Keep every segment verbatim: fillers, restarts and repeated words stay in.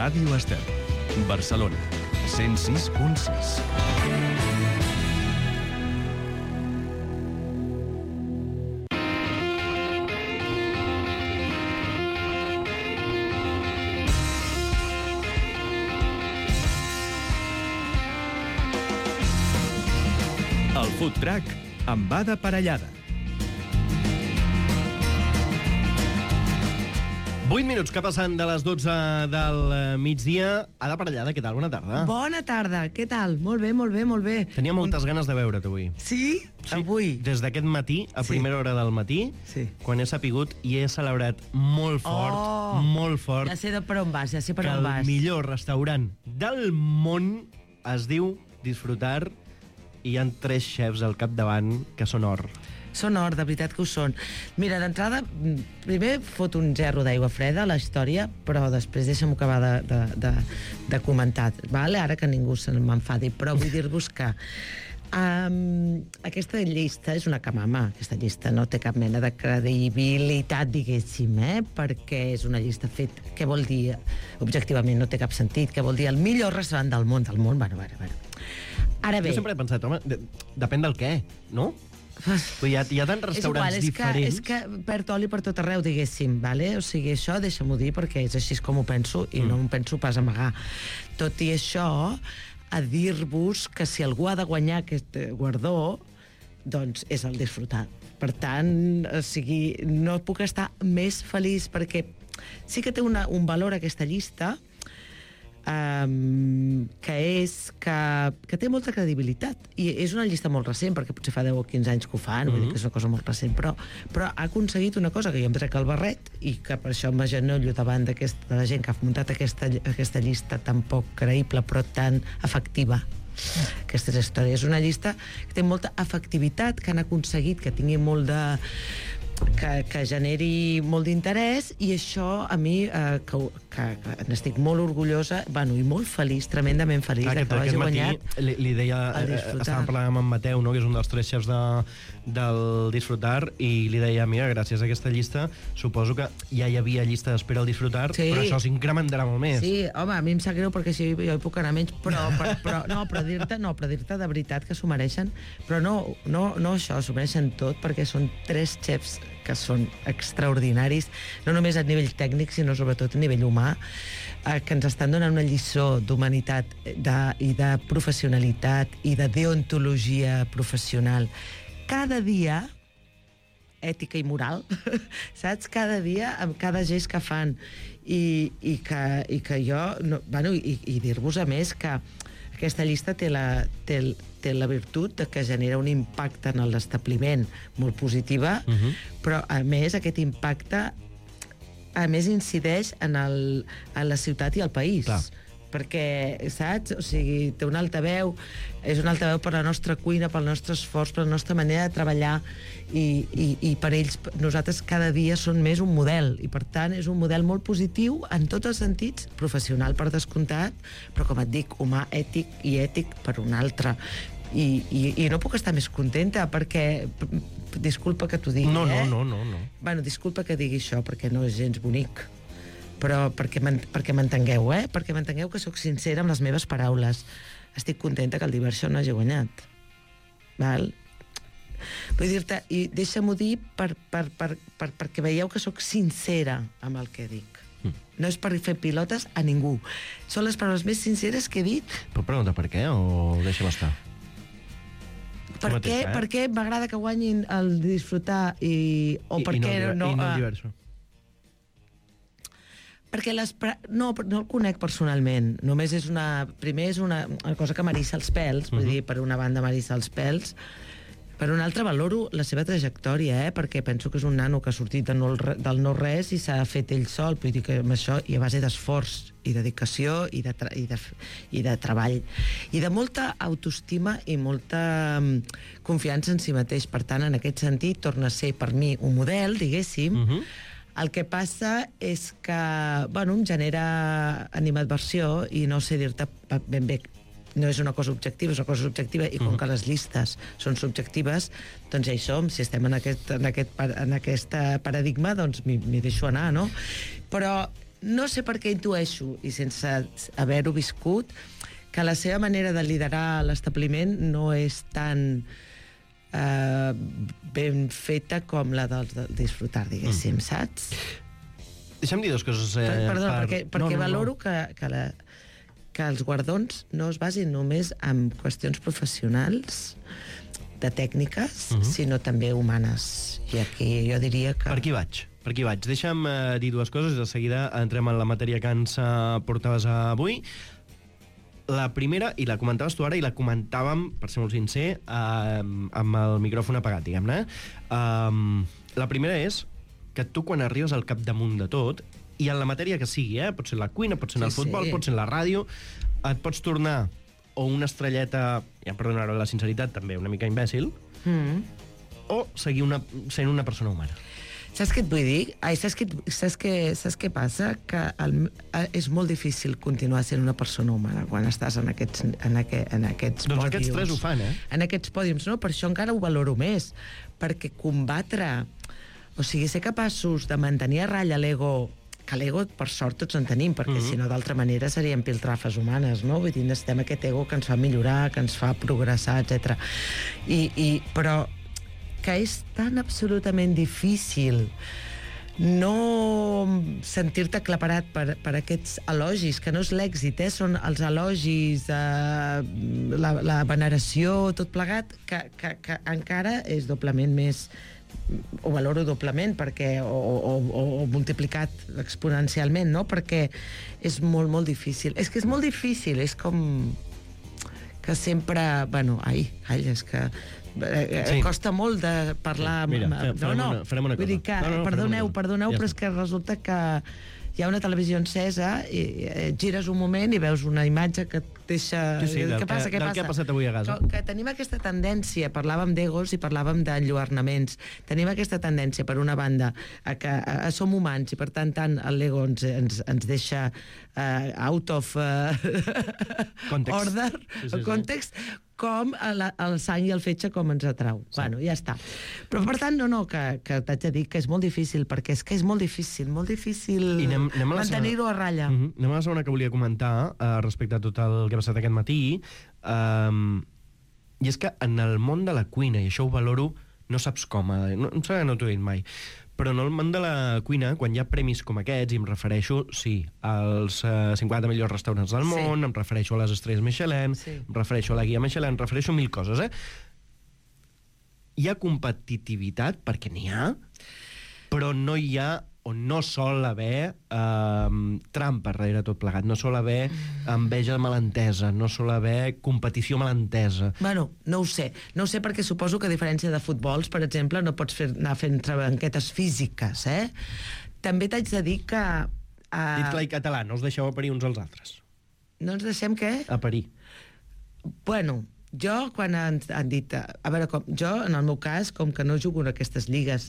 Ràdio Estel, Barcelona, cent sis punt sis. El Food Truck amb va de parellada. vuit minuts que passen de les dotze del migdia. Ada Parellada, què tal? Bona tarda. Bona tarda, què tal? Molt bé, molt bé, molt bé. Tenia moltes ganes de veure't avui. Sí? Sí, Avui? des d'aquest matí, a Sí. primera hora del matí, Sí. quan he sapigut i he celebrat molt fort, Oh! molt fort, Ja sé de per on vas, ja sé per que on el vas. millor restaurant del món es diu Disfrutar i hi ha tres xefs al capdavant que són or. Són or, de veritat que ho són. Mira, d'entrada, primer fot un gerro d'aigua freda a la història, però després deixa'm acabar de, de, de, de comentar. Vale? Ara que ningú se m'enfadi, però vull dir-vos que um, aquesta llista és una camama. Aquesta llista no té cap mena de credibilitat, diguéssim, eh? Perquè és una llista fet... Què vol dir? Objectivament no té cap sentit. Què vol dir? El millor restaurant del món. Del món, bueno, bueno, bueno. Ara bé... Jo sempre he pensat, home, de, depèn del què, no? Hi ha, hi ha tants restaurants és igual, diferents. És que, és que perd oli per tot arreu, diguéssim, vale? O sigui, això deixa-m'ho dir perquè és així com ho penso i mm. no ho penso pas amagar. Tot i això, a dir-vos que si algú ha de guanyar aquest guardó, doncs és el Disfrutar. Per tant, o sigui, no puc estar més feliç perquè sí que té una, un valor aquesta llista, Um, que és que, que té molta credibilitat i és una llista molt recent perquè potser fa deu o quinze anys que ho fan, mm-hmm. vull dir que és una cosa molt recent, però, però ha aconseguit una cosa que jo em trec el barret i que per això m'agenollo davant de la gent que ha muntat aquesta, aquesta llista tan poc creïble però tan efectiva. Aquesta és la història. És una llista que té molta efectivitat, que han aconseguit que tingui molt de... Que, que generi molt d'interès i això a mi eh, que, que, que n'estic molt orgullosa, bueno, i molt feliç, tremendament feliç Clar, de aquest, que l'hagi aquest matí guanyat li, li deia, el eh, Disfrutar. estàvem parlant amb en Mateu, no?, que és un dels tres xefs de, del Disfrutar, i li deia, mira, gràcies a aquesta llista suposo que ja hi havia llista d'espera al Disfrutar, Sí. però això s'incrementarà molt més. Sí, home, a mi em sap greu perquè així jo hi puc anar menys, però, però, però no, però dir-te no, però dir-te de veritat que s'ho mereixen, però no, no, no això, s'ho mereixen tot perquè són tres xefs que són extraordinaris, no només a nivell tècnic, sinó sobretot a nivell humà, eh, que ens estan donant una lliçó d'humanitat de, i de professionalitat i de deontologia professional. Cada dia, ètica i moral, saps? Cada dia, amb cada gest que fan. I, i, que, i que jo... No, bueno, i, i dir-vos, a més, que aquesta llista té la, té, té la virtut de que genera un impacte en l'establiment molt positiva, uh-huh. però, a més, aquest impacte a més incideix en, el, en la ciutat i el país. Clar. Perquè, saps? O sigui, té un altaveu, és un altaveu per la nostra cuina, pel nostre esforç, per la nostra manera de treballar, i, i, i per ells, nosaltres cada dia són més un model, i per tant és un model molt positiu en tots els sentits, professional per descomptat, però com et dic, humà, ètic i ètic per un altre. I, i, i no puc estar més contenta perquè, disculpa que t'ho digui, No, no, eh? no, no, no. Bueno, disculpa que digui això perquè no és gens bonic, però perquè m'entengueu, eh? Perquè m'entengueu que sóc sincera amb les meves paraules. Estic contenta que el Diversion no hagi guanyat. Val? Vull dir-te, i deixa-m'ho dir per, per, per, per, perquè veieu que sóc sincera amb el que dic. Mm. No és per fer pilotes a ningú. Són les paraules més sinceres que he dit. Però pregunta per què o deixa'm estar? Per què, eh? per què m'agrada que guanyin el Disfrutar i, o I, per i no, què el, no... i no el ah, Diversion? perquè les... No, no el conec personalment. Només és una... Primer és una, una cosa que m'arissa els pèls, vull uh-huh. dir, per una banda m'arissa els pèls, per una altra valoro la seva trajectòria, eh? Perquè penso que és un nano que ha sortit de no, del no-res i s'ha fet ell sol, vull dir que amb això i a base d'esforç i dedicació i de, tra i, de, i de treball i de molta autoestima i molta um, confiança en si mateix. Per tant, en aquest sentit, torna a ser per mi un model, diguéssim. Uh-huh. El que passa és que, bueno, em genera animadversió i no sé dir-te ben bé, no és una cosa objectiva, és una cosa subjectiva, i com uh-huh. que les llistes són subjectives, doncs ja hi som, si estem en aquest, en aquest, en aquest paradigma, doncs m'hi deixo anar, no? Però no sé per què intueixo, i sense haver-ho viscut, que la seva manera de liderar l'establiment no és tan eh, ben feta com la del, del disfrutar, diguéssim, mm. saps? Deixa'm dir dues coses. Eh, Perdona, per... perquè, perquè no, no, valoro no. que, que, la, que els guardons no es basin només en qüestions professionals, de tècniques, uh-huh. sinó també humanes. I aquí jo diria que... Per aquí vaig. Per aquí vaig. Deixa'm eh, dir dues coses i de seguida entrem en la matèria que ens eh, portaves avui. La primera, i la comentaves tu ara, i la comentàvem, per ser molt sincer, eh, amb el micròfon apagat, diguem-ne. Eh, la primera és que tu, quan arribes al capdamunt de tot, i en la matèria que sigui, eh, pot ser la cuina, pot ser en el sí, futbol, sí. pot ser en la ràdio, et pots tornar o una estrelleta, ja perdonareu la sinceritat, també una mica imbècil, Mm. o seguir una, sent una persona humana. Saps què et vull dir? Ai, saps, què, saps, què, saps què passa? Que el, és molt difícil continuar sent una persona humana quan estàs en aquests, en aquest, en aquests doncs pòdiums. Doncs aquests tres ho fan, eh? En aquests pòdiums, no? Per això encara ho valoro més. Perquè combatre... O sigui, ser capaços de mantenir a ratlla l'ego, que l'ego, per sort, tots en tenim, perquè mm-hmm. si no, d'altra manera serien piltrafes humanes, no? Vull dir, necessitem aquest ego que ens fa millorar, que ens fa progressar, etcètera. I, i, però que és tan absolutament difícil no sentir-te aclaparat per, per aquests elogis, que no és l'èxit, eh? Són els elogis, eh, la, la veneració, tot plegat, que, que, que encara és doblement més... ho valoro doblement perquè o, o, o, o multiplicat exponencialment, no? Perquè és molt, molt difícil. És que és molt difícil, és com que sempre... Bueno, ai, ai, és que eh, sí. costa molt de parlar... Sí, mira, amb... farem, no, no, una, farem una cosa. Vull dir que, no, no, perdoneu, una... perdoneu, ja però és que resulta que hi ha una televisió encesa i eh, gires un moment i veus una imatge que et deixa... Sí, sí, del, què passa, que, què del passa? que ha passat avui a Gaza. Que, que tenim aquesta tendència, parlàvem d'egos i parlàvem d'enlluernaments, tenim aquesta tendència, per una banda, a que a, a som humans i, per tant, tant l'ego ens, ens, ens deixa uh, out of uh, context. order, sí, sí, context, sí. com el, el sang i el fetge com ens atrau. Sí. Bueno, ja està. Però, per tant, no, no, que, que t'haig de dir que és molt difícil, perquè és que és molt difícil, molt difícil mantenir-ho a ratlla. Uh -huh. Anem a la segona que volia comentar uh, respecte a tot el que ha passat aquest matí. Um, I és que en el món de la cuina, i això ho valoro, no saps com, eh, no, no sé que no t'ho he dit mai, però en el món de la cuina, quan hi ha premis com aquests, i em refereixo, sí, als uh, cinquanta millors restaurants del món, sí. em refereixo a les estrelles Michelin, sí. em refereixo a la guia Michelin, em refereixo a mil coses, eh? Hi ha competitivitat, perquè n'hi ha, però no hi ha, o no sol haver eh, trampa darrere tot plegat, no sol haver enveja malentesa, no sol haver competició malentesa. Bueno, no ho sé. No ho sé perquè suposo que a diferència de futbols, per exemple, no pots fer, anar fent banquetes físiques, eh? També t'haig de dir que... Uh... Dit clar i català, no us deixeu a parir uns als altres. No ens deixem què? A parir. Bueno, jo, quan han, han dit... A veure, com, jo, en el meu cas, com que no jugo en aquestes lligues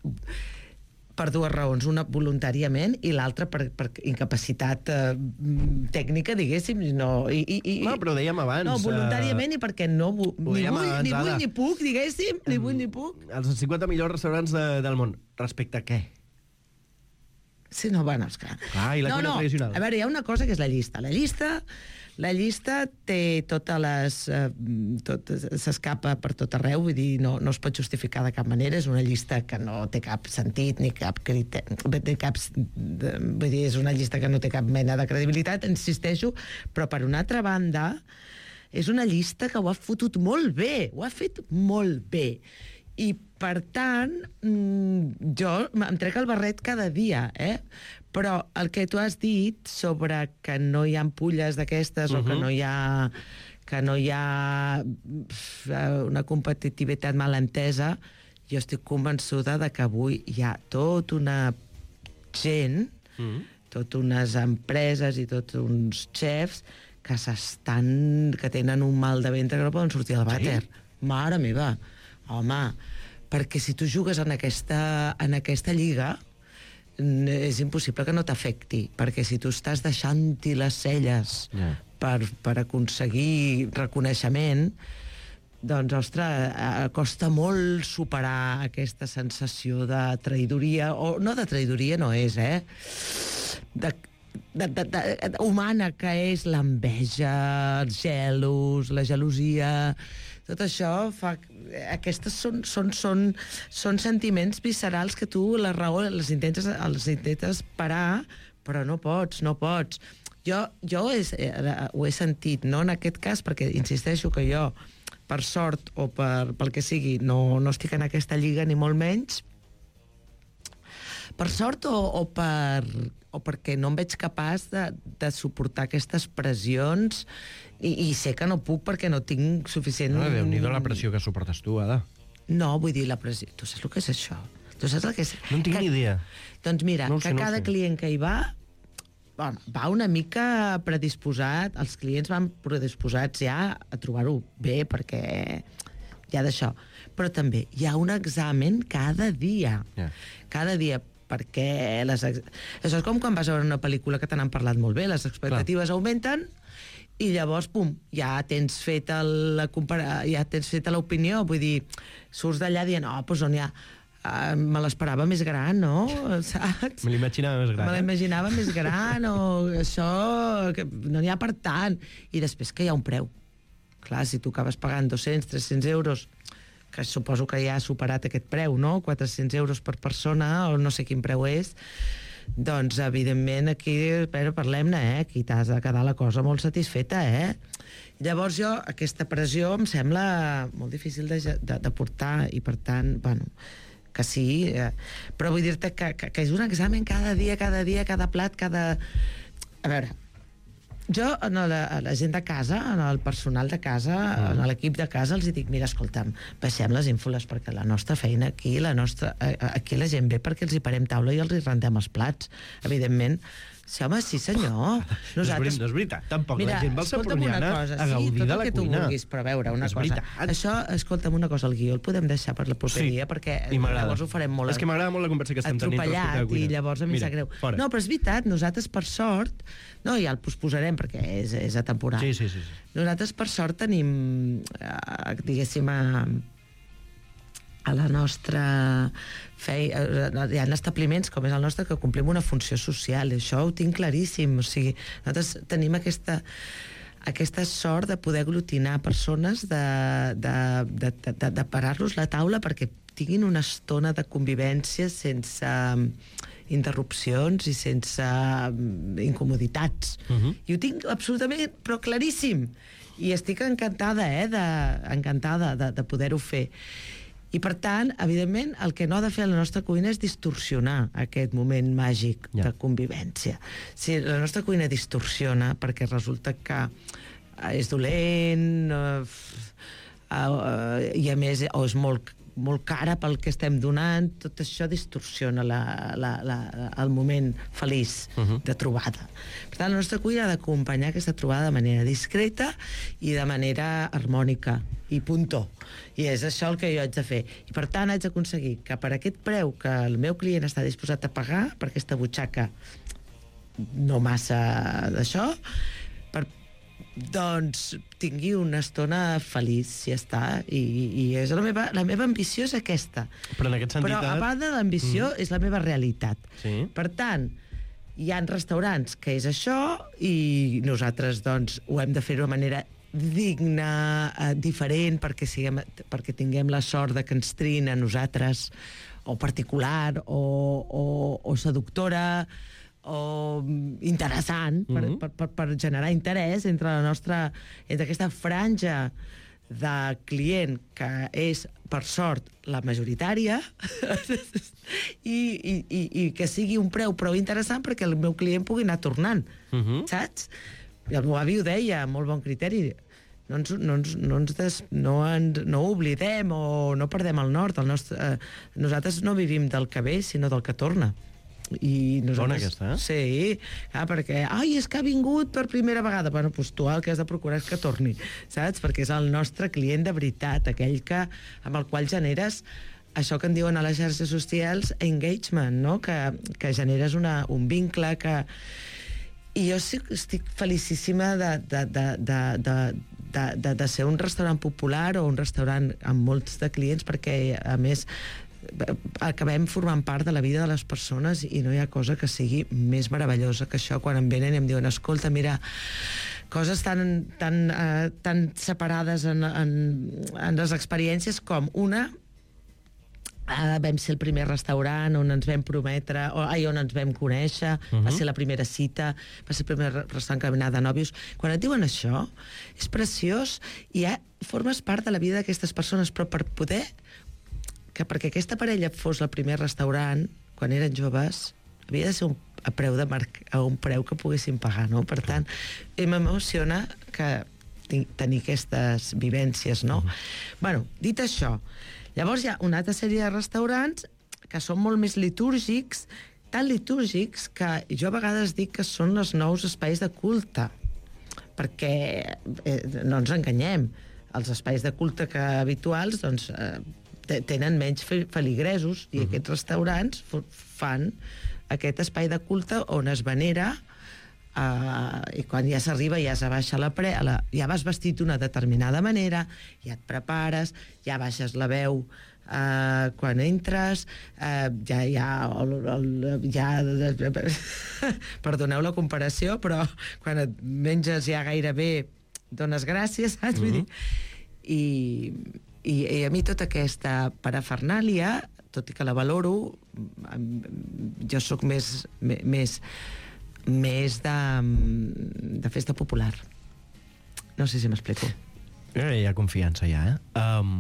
per dues raons, una voluntàriament i l'altra per, per incapacitat eh, tècnica, diguéssim. No, i, i, no, però ho dèiem abans. No, voluntàriament uh, i perquè no ni vull, abans, ni vull ara. ni puc, diguéssim, ni vull ni puc. Els cinquanta millors restaurants de, del món. Respecte a què? Sí, no, bueno, és que... Ah, i la no, cuina no. tradicional. A veure, hi ha una cosa que és la llista. La llista... La llista té totes les... Eh, tot, s'escapa per tot arreu, vull dir, no, no es pot justificar de cap manera, és una llista que no té cap sentit, ni cap criteri... Ni cap, vull dir, és una llista que no té cap mena de credibilitat, insisteixo, però per una altra banda, és una llista que ho ha fotut molt bé, ho ha fet molt bé. I, per tant, jo em trec el barret cada dia, eh? Però el que tu has dit sobre que no hi ha ampolles d'aquestes, uh-huh. o que no hi ha, que no hi ha una competitivitat mal entesa, jo estic convençuda de que avui hi ha tota una gent, uh-huh. totes unes empreses i tots uns xefs que s'estan, que tenen un mal de ventre que no poden sortir al vàter. Sí? Mare meva, home, perquè si tu jugues en aquesta, en aquesta lliga, és impossible que no t'afecti, perquè si tu estàs deixant-hi les celles yeah. per, per aconseguir reconeixement, doncs, ostres, costa molt superar aquesta sensació de traïdoria, o no de traïdoria no és, eh? de, de, de, de, de, humana que és l'enveja, els gelos, la gelosia... Tot això fa... Aquestes són, són, són, són sentiments viscerals que tu, la raó, les intentes, els intentes parar, però no pots, no pots. Jo, jo ho, he, ho he sentit, no en aquest cas, perquè insisteixo que jo, per sort o per, pel que sigui, no, no estic en aquesta lliga ni molt menys, per sort o, o, per, o perquè no em veig capaç de, de suportar aquestes pressions i, i sé que no puc perquè no tinc suficient... No, Déu-n'hi-do la pressió que suportes tu, Ada. No, vull dir, la pressió... Tu saps el que és això? Tu saps el que és... No en tinc que... ni idea. Doncs mira, no sé, que no cada client que hi va, bueno, va una mica predisposat, els clients van predisposats ja a trobar-ho bé, perquè hi ha d'això. Però també hi ha un examen cada dia. Yeah. Cada dia, perquè les ex... això és com quan vas a veure una pel·lícula que te n'han parlat molt bé, les expectatives Clar. augmenten i llavors, pum, ja tens feta la compara... ja tens feta l'opinió, vull dir, surts d'allà dient, oh, doncs on hi ha... Uh, me l'esperava més gran, no? Saps? Me l'imaginava més gran. Me l'imaginava eh? més gran, o això... Que no n'hi ha per tant. I després que hi ha un preu. Clar, si tu acabes pagant dos-cents, tres-cents euros, que suposo que ja ha superat aquest preu, no? quatre-cents euros per persona, o no sé quin preu és, doncs, evidentment, aquí, però parlem-ne, eh? Aquí t'has de quedar la cosa molt satisfeta, eh? Llavors jo, aquesta pressió em sembla molt difícil de, de, de portar, i per tant, bueno, que sí, eh? Però vull dir-te que, que, que és un examen cada dia, cada dia, cada plat, cada... A veure, jo a la, a la gent de casa, al personal de casa, mm. a l'equip de casa, els dic, mira, escolta'm, baixem les ínfoles, perquè la nostra feina aquí, la nostra, aquí la gent ve perquè els hi parem taula i els hi rendem els plats. Evidentment, sí, home, sí senyor. Nosaltres... No és veritat, tampoc. Mira, la gent va al Seproniana a gaudir sí, de la que tu cuina. Vulguis, però a veure, una és cosa. Veritat. Això, escolta'm una cosa, el guió el podem deixar per la proper dia, sí, perquè llavors ho farem molt... És que m'agrada molt la conversa que estem tenint respecte a la cuina. I llavors a mi sap greu. Fora. No, però és veritat, nosaltres per sort, no, ja el posposarem perquè és, és atemporal. Sí, sí, sí, sí. Nosaltres per sort tenim, eh, diguéssim, a, a la nostra feina, hi ha establiments com és el nostre que complim una funció social, això ho tinc claríssim, o sigui, nosaltres tenim aquesta aquesta sort de poder aglutinar persones, de, de, de, de, de parar-los la taula perquè tinguin una estona de convivència sense interrupcions i sense incomoditats. Uh-huh. I ho tinc absolutament, però claríssim. I estic encantada, eh, de, encantada de, de poder-ho fer. I, per tant, evidentment, el que no ha de fer la nostra cuina és distorsionar aquest moment màgic yeah. de convivència. Si la nostra cuina distorsiona perquè resulta que és dolent uh, uh, i, a més, o és molt molt cara pel que estem donant, tot això distorsiona la, la, la, el moment feliç uh-huh. de trobada. Per tant, la nostra cuina ha d'acompanyar aquesta trobada de manera discreta i de manera harmònica, i puntó. I és això el que jo haig de fer. I per tant, haig d'aconseguir que per aquest preu que el meu client està disposat a pagar, per aquesta butxaca no massa d'això, per doncs tingui una estona feliç, si ja està, i, i és la meva, la meva ambició és aquesta. Però en aquest sentit... Però a part de l'ambició mm. és la meva realitat. Sí. Per tant, hi ha restaurants que és això i nosaltres doncs ho hem de fer de manera digna, eh, diferent, perquè, siguem, perquè tinguem la sort de que ens triïn a nosaltres, o particular, o, o, o seductora, o interessant, per, mm-hmm. per, per, per generar interès entre la nostra, entre aquesta franja de client que és, per sort, la majoritària i, i, i, i que sigui un preu prou interessant perquè el meu client pugui anar tornant, mm-hmm. saps? I el meu avi ho deia, molt bon criteri, no ens, no ens, no ens des, no ens, no ho oblidem o no perdem el nord, el nostre, eh, nosaltres no vivim del que ve sinó del que torna. I nosaltres, bona aquesta, eh? Sí, ah, perquè ai, és que ha vingut per primera vegada. Bueno, doncs tu el que has de procurar és que torni, saps? Perquè és el nostre client de veritat, aquell que, amb el qual generes això que en diuen a les xarxes socials engagement, no? Que, que generes una, un vincle que... I jo sí, estic felicíssima de, de, de, de, de, de, de, de ser un restaurant popular o un restaurant amb molts de clients, perquè, a més, acabem formant part de la vida de les persones i no hi ha cosa que sigui més meravellosa que això, quan em venen i em diuen escolta, mira, coses tan, tan, uh, tan separades en, en, en les experiències com una, Uh, vam ser el primer restaurant on ens vam prometre, o, ai, on ens vam conèixer, uh-huh. va ser la primera cita, va ser el primer restaurant que vam anar de nòvios. Quan et diuen això, és preciós i ja formes part de la vida d'aquestes persones, però per poder, que perquè aquesta parella fos el primer restaurant, quan eren joves, havia de ser un, a, preu de marc, a un preu que poguessin pagar, no? Per tant, m'emociona que tenir aquestes vivències, no? Uh-huh. Bueno, dit això, llavors hi ha una altra sèrie de restaurants que són molt més litúrgics, tan litúrgics que jo a vegades dic que són els nous espais de culte, perquè eh, no ens enganyem, els espais de culte que habituals doncs, eh, tenen menys feligresos i uh-huh. aquests restaurants fan aquest espai de culte on es venera. Uh, i quan ja s'arriba ja se baixa la pre, la, ja vas vestit d'una determinada manera, ja et prepares, ja baixes la veu uh, quan entres, uh, ja hi ha el, el, ja perdoneu la comparació, però quan et menges ja gairebé dones gràcies, saps? Mm-hmm. Vull dir, i, i, i a mi tota aquesta parafernàlia, tot i que la valoro, jo sóc més més més de, de festa popular. No sé si m'explico. Eh, hi ha confiança ja, eh? Um,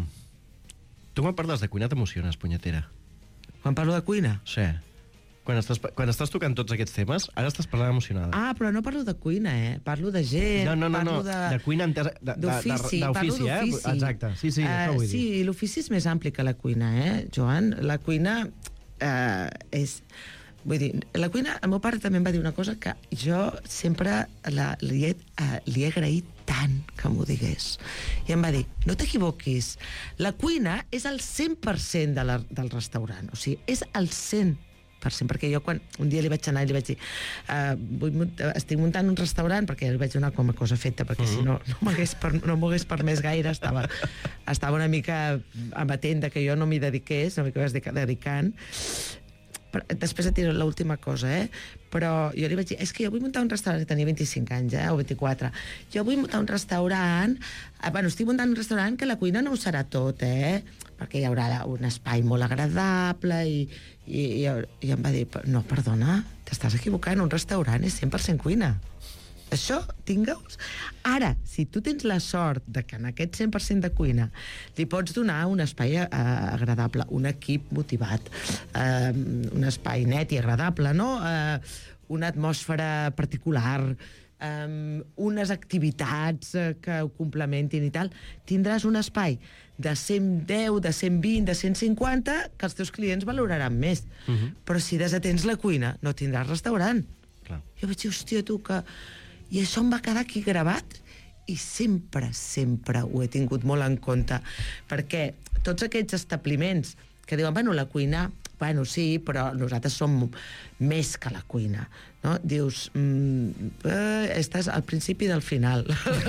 tu quan parles de cuina t'emociones, punyetera. Quan parlo de cuina? Sí. Quan estàs, quan estàs tocant tots aquests temes, ara estàs parlant emocionada. Ah, però no parlo de cuina, eh? Parlo de gent, no, no, no, parlo no. de... De cuina entesa... D'ofici, parlo d'ofici. Eh? Exacte, sí, sí, uh, això vull dir. Sí, i l'ofici és més ampli que la cuina, eh, Joan? La cuina uh, és... Vull dir, la cuina, el meu pare també em va dir una cosa que jo sempre la, li, he, uh, li he agraït tant que m'ho digués. I em va dir, no t'equivoquis, la cuina és el cent per cent de la, del restaurant, o sigui, és el cent per cent, perquè jo quan un dia li vaig anar i li vaig dir uh, vull, estic muntant un restaurant, perquè li vaig donar com a cosa feta, perquè mm-hmm. si no no m'hagués per, no m'hagués permès gaire, estava, estava una mica amatent que jo no m'hi dediqués, no m'hi vas dedicant. Però, després et diré l'última cosa, eh? Però jo li vaig dir, és que jo vull muntar un restaurant, tenia vint-i-cinc anys, eh? O vint-i-quatre. Jo vull muntar un restaurant, eh, bueno, estic muntant un restaurant que la cuina no ho serà tot, eh? Perquè hi haurà un espai molt agradable i, i, i, i em va dir, no, perdona, t'estàs equivocant, un restaurant és cent per cent cuina. Això, tingue'ls. Ara, si tu tens la sort de que en aquest cent per cent de cuina li pots donar un espai eh, agradable, un equip motivat, eh, un espai net i agradable, no? Eh, una atmosfera particular, eh, unes activitats eh, que ho complementin i tal, tindràs un espai de cent deu, de cent vint, de cent cinquanta, que els teus clients valoraran més. Uh-huh. Però si desatens la cuina, no tindràs restaurant. Clar. Jo vaig dir, hòstia, tu, que... I això em va quedar aquí gravat i sempre, sempre ho he tingut molt en compte, perquè tots aquests establiments que diuen, bueno, la cuina, bueno, sí, però nosaltres som més que la cuina, no? Dius, mm, eh, estàs al principi del final.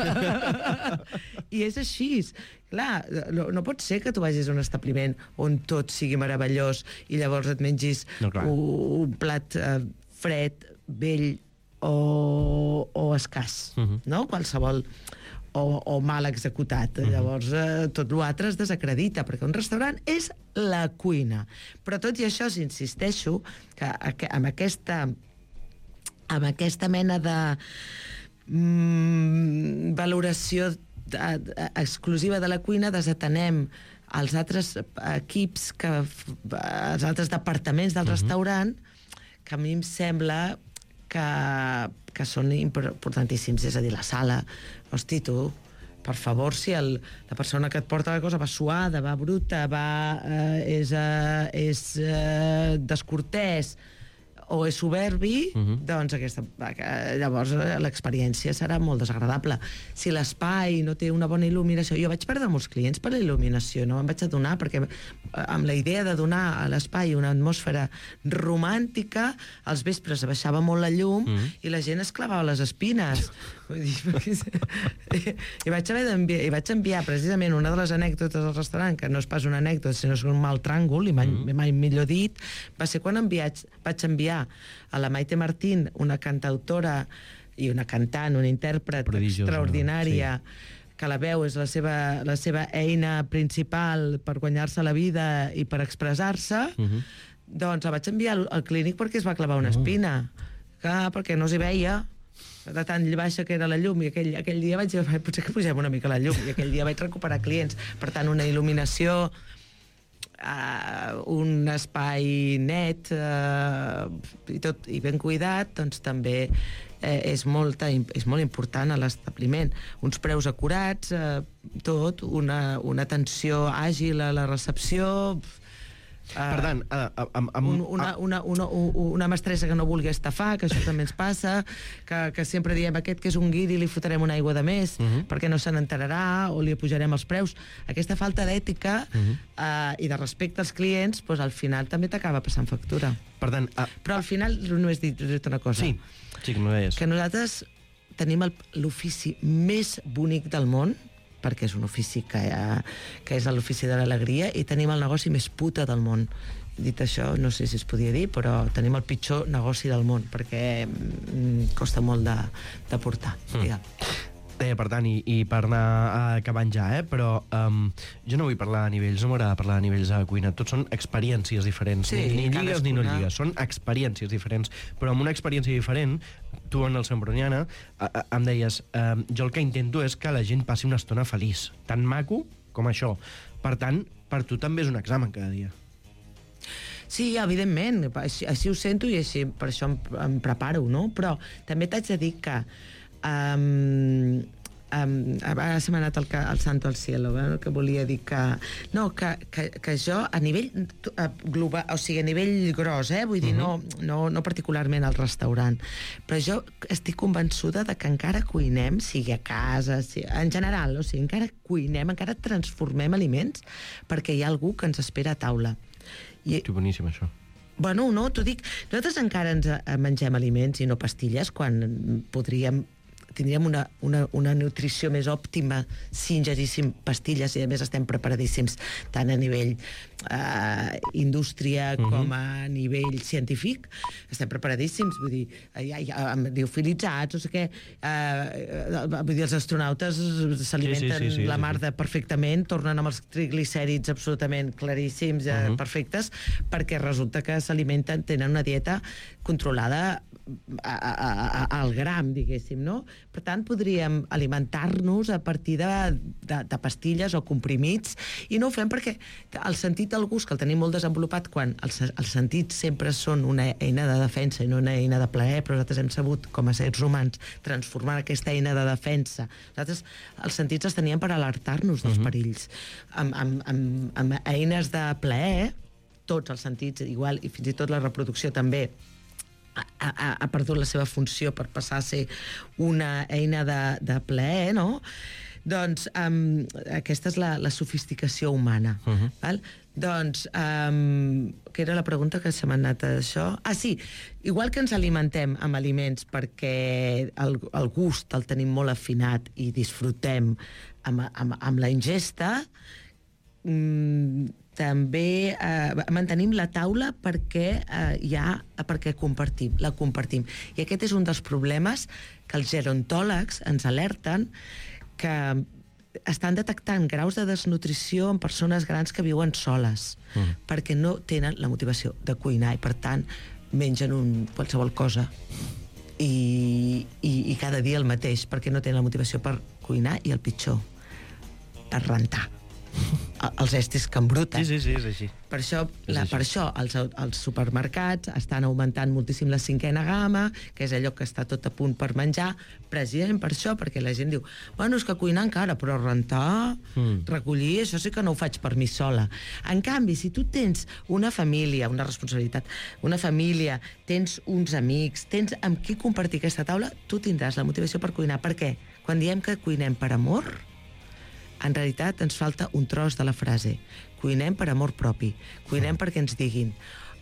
I és així. Clar, no, no pot ser que tu vagis a un establiment on tot sigui meravellós i llavors et mengis no, un, un plat eh, fred, vell, o, o escàs, uh-huh. no? Qualsevol, o, o mal executat. Uh-huh. Llavors, eh, tot l'altre es desacredita, perquè un restaurant és la cuina. Però tot i això, s'insisteixo, que, que amb aquesta amb aquesta mena de mm, valoració de, de, exclusiva de la cuina, desatenem els altres equips, que, els altres departaments del uh-huh. restaurant, que a mi em sembla que, que són importantíssims, és a dir, la sala. Hosti, tu, per favor, si el, la persona que et porta la cosa va suada, va bruta, va, eh, és, eh, és eh, descortès o és soberbi, uh-huh. doncs aquesta, eh, llavors l'experiència serà molt desagradable. Si l'espai no té una bona il·luminació... Jo vaig perdre molts clients per la il·luminació, no em vaig adonar, perquè amb la idea de donar a l'espai una atmosfera romàntica, als vespres baixava molt la llum uh-huh. i la gent es clavava les espines. Vull dir, perquè... I vaig haver d'enviar, i vaig enviar precisament una de les anècdotes del restaurant, que no és pas una anècdota, sinó és un mal tràngol, i mai, mm. mai millor dit, va ser quan enviats, vaig enviar a la Maite Martín, una cantautora i una cantant, una intèrpret prodigiosa, extraordinària, sí. que la veu és la seva, la seva eina principal per guanyar-se la vida i per expressar-se, uh-huh. doncs la vaig enviar al, al clínic perquè es va clavar una espina. Uh. Que, perquè no s'hi veia, de tan baixa que era la llum, i aquell, aquell dia vaig dir, potser que pugem una mica la llum, i aquell dia vaig recuperar clients. Per tant, una il·luminació, uh, un espai net uh, i, tot, i ben cuidat, doncs també eh, és, molta, és molt important a l'establiment. Uns preus acurats, eh, tot, una, una atenció àgil a la recepció... Uh, per tant, uh, uh, uh, uh, un, una, una, una, una mestressa que no vulgui estafar, que això també ens passa, que, que sempre diem aquest que és un guiri li fotrem una aigua de més, uh -huh. perquè no se n'enterarà o li pujarem els preus. Aquesta falta d'ètica uh -huh. uh, i de respecte als clients, doncs, al final també t'acaba passant factura. Per tant, uh, Però al final només dit, dit una cosa. Sí, sí que m'ho deies. Que nosaltres tenim l'ofici més bonic del món, perquè és un ofici que, ha, que és l'ofici de l'alegria, i tenim el negoci més puta del món. Dit això, no sé si es podia dir, però tenim el pitjor negoci del món, perquè mm, costa molt de, de portar. Mm. Deia, per tant, i, i per anar acabant ja, eh? Però um, jo no vull parlar a nivells, no m'agrada parlar a nivells de cuina, tots són experiències diferents, sí, ni, ni lligues ni no lligues, són experiències diferents, però amb una experiència diferent, tu en el Santbronyana em deies, eh, jo el que intento és que la gent passi una estona feliç, tan maco com això. Per tant, per tu també és un examen cada dia. Sí, evidentment, així, així ho sento i així, per això em, em preparo, no? Però també t'haig de dir que um, Um, ara se m'ha anat el, el santo al cielo, eh? Que volia dir que no, que, que, que jo a nivell uh, global, o sigui, a nivell gros, eh? Vull dir, uh-huh. no, no, no particularment al restaurant, però jo estic convençuda de que encara cuinem, sigui a casa, sigui, en general, o sigui, encara cuinem, encara transformem aliments perquè hi ha algú que ens espera a taula. I, que boníssim, això. Bueno, no, t'ho dic, nosaltres encara ens mengem aliments i no pastilles quan podríem tindríem una, una, una nutrició més òptima si ingeríssim pastilles, i a més estem preparadíssims tant a nivell eh, indústria uh-huh. com a nivell científic, estem preparadíssims, vull dir, ja, ja, liofilitzats, o sigui què, eh, vull dir, els astronautes s'alimenten sí, sí, sí, sí, la mar de perfectament, tornen amb els triglicèrids absolutament claríssims, uh-huh. perfectes, perquè resulta que s'alimenten, tenen una dieta controlada a, a, a, al gram, diguéssim, no? Per tant, podríem alimentar-nos a partir de, de, de pastilles o comprimits, i no ho fem perquè el sentit del gust, que el tenim molt desenvolupat, quan els, els sentits sempre són una eina de defensa i no una eina de plaer, però nosaltres hem sabut, com a seres humans, transformar aquesta eina de defensa. Nosaltres, els sentits els teníem per alertar-nos dels uh-huh. perills. Amb, amb, amb, amb eines de plaer, tots els sentits igual, i fins i tot la reproducció també, Ha, ha, ha perdut la seva funció per passar a ser una eina de, de plaer, no? Doncs um, aquesta és la, la sofisticació humana. Uh-huh. Val? Doncs, um, què era la pregunta que se m'ha anat això? Ah, sí, igual que ens alimentem amb aliments perquè el, el gust el tenim molt afinat i disfrutem amb, amb, amb la ingesta, um, també eh, mantenim la taula perquè eh, ja, perquè compartim, la compartim. I aquest és un dels problemes que els gerontòlegs ens alerten, que estan detectant graus de desnutrició en persones grans que viuen soles, mm. perquè no tenen la motivació de cuinar i, per tant, mengen un, qualsevol cosa i, i, i cada dia el mateix, perquè no tenen la motivació per cuinar, i el pitjor, per rentar. Els estris que embruten. Sí, sí, sí, és així. Per això, és la, així. per això els, els supermercats estan augmentant moltíssim la cinquena gamma, que és allò que està tot a punt per menjar, precisament per això, perquè la gent diu, bueno, és que cuinar encara, però rentar, mm. recollir, això sí que no ho faig per mi sola. En canvi, si tu tens una família, una responsabilitat, una família, tens uns amics, tens amb qui compartir aquesta taula, tu tindràs la motivació per cuinar. Per què? Quan diem que cuinem per amor, en realitat ens falta un tros de la frase. Cuinem per amor propi. Cuinem perquè ens diguin,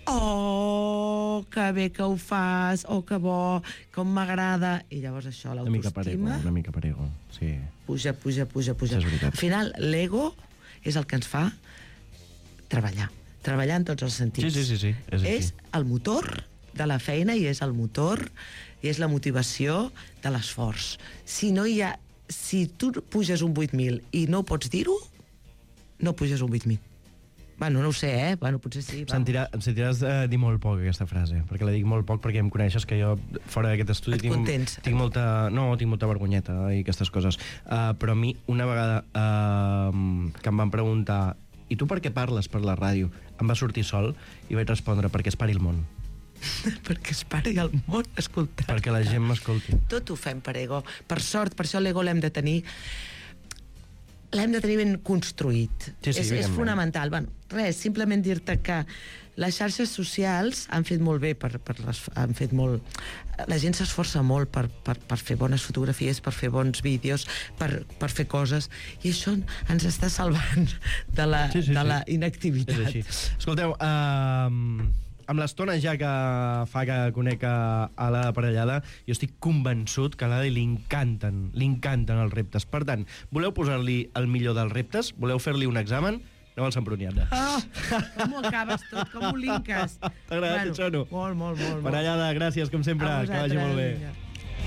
oh, que bé que ho fas, oh, que bo, com m'agrada. I llavors això, Una mica per ego, l'autoestima... una mica per ego, sí. Puja, puja, puja, puja. Això és veritat. Al final, l'ego és el que ens fa treballar. Treballar en tots els sentits. Sí, sí, sí, sí, és així. És el motor de la feina i és el motor i és la motivació de l'esforç. Si no hi ha... Si tu puges un vuit mil i no pots dir-ho, no puges un vuit mil. Bueno, no ho sé, eh? Bueno, potser sí. Va. Sentirà, em sentiràs eh, dir molt poc aquesta frase, perquè la dic molt poc perquè em coneixes que jo, fora d'aquest estudi, Et tinc, contents. tinc molta... No, tinc molta vergonyeta i aquestes coses. Uh, però a mi, una vegada uh, que em van preguntar i tu per què parles per la ràdio? Em va sortir sol i vaig respondre perquè es pari el món. Perquè es pari el món escoltant. Perquè la gent m'escolti. Tot ho fem per ego. Per sort, per això l'ego l'hem de tenir... l'hem de tenir ben construït. Sí, sí, és, és fonamental. Bueno, res, simplement dir-te que les xarxes socials han fet molt bé, per, per les, han fet molt... La gent s'esforça molt per, per, per fer bones fotografies, per fer bons vídeos, per, per fer coses, i això ens està salvant de la, sí, sí, de sí. la inactivitat. És així. Escolteu, uh, amb l'estona ja que fa que conec a, a la parellada, jo estic convençut que a l'Ada li encanten, li encanten els reptes. Per tant, voleu posar-li el millor dels reptes? Voleu fer-li un examen? Aneu al Sant Bruniat. Ah, com ho acabes tot, com ho linques. T'ha agradat, bueno, Xono? Molt, molt, molt. Parellada, gràcies, com sempre, que vagi molt bé. Vinga.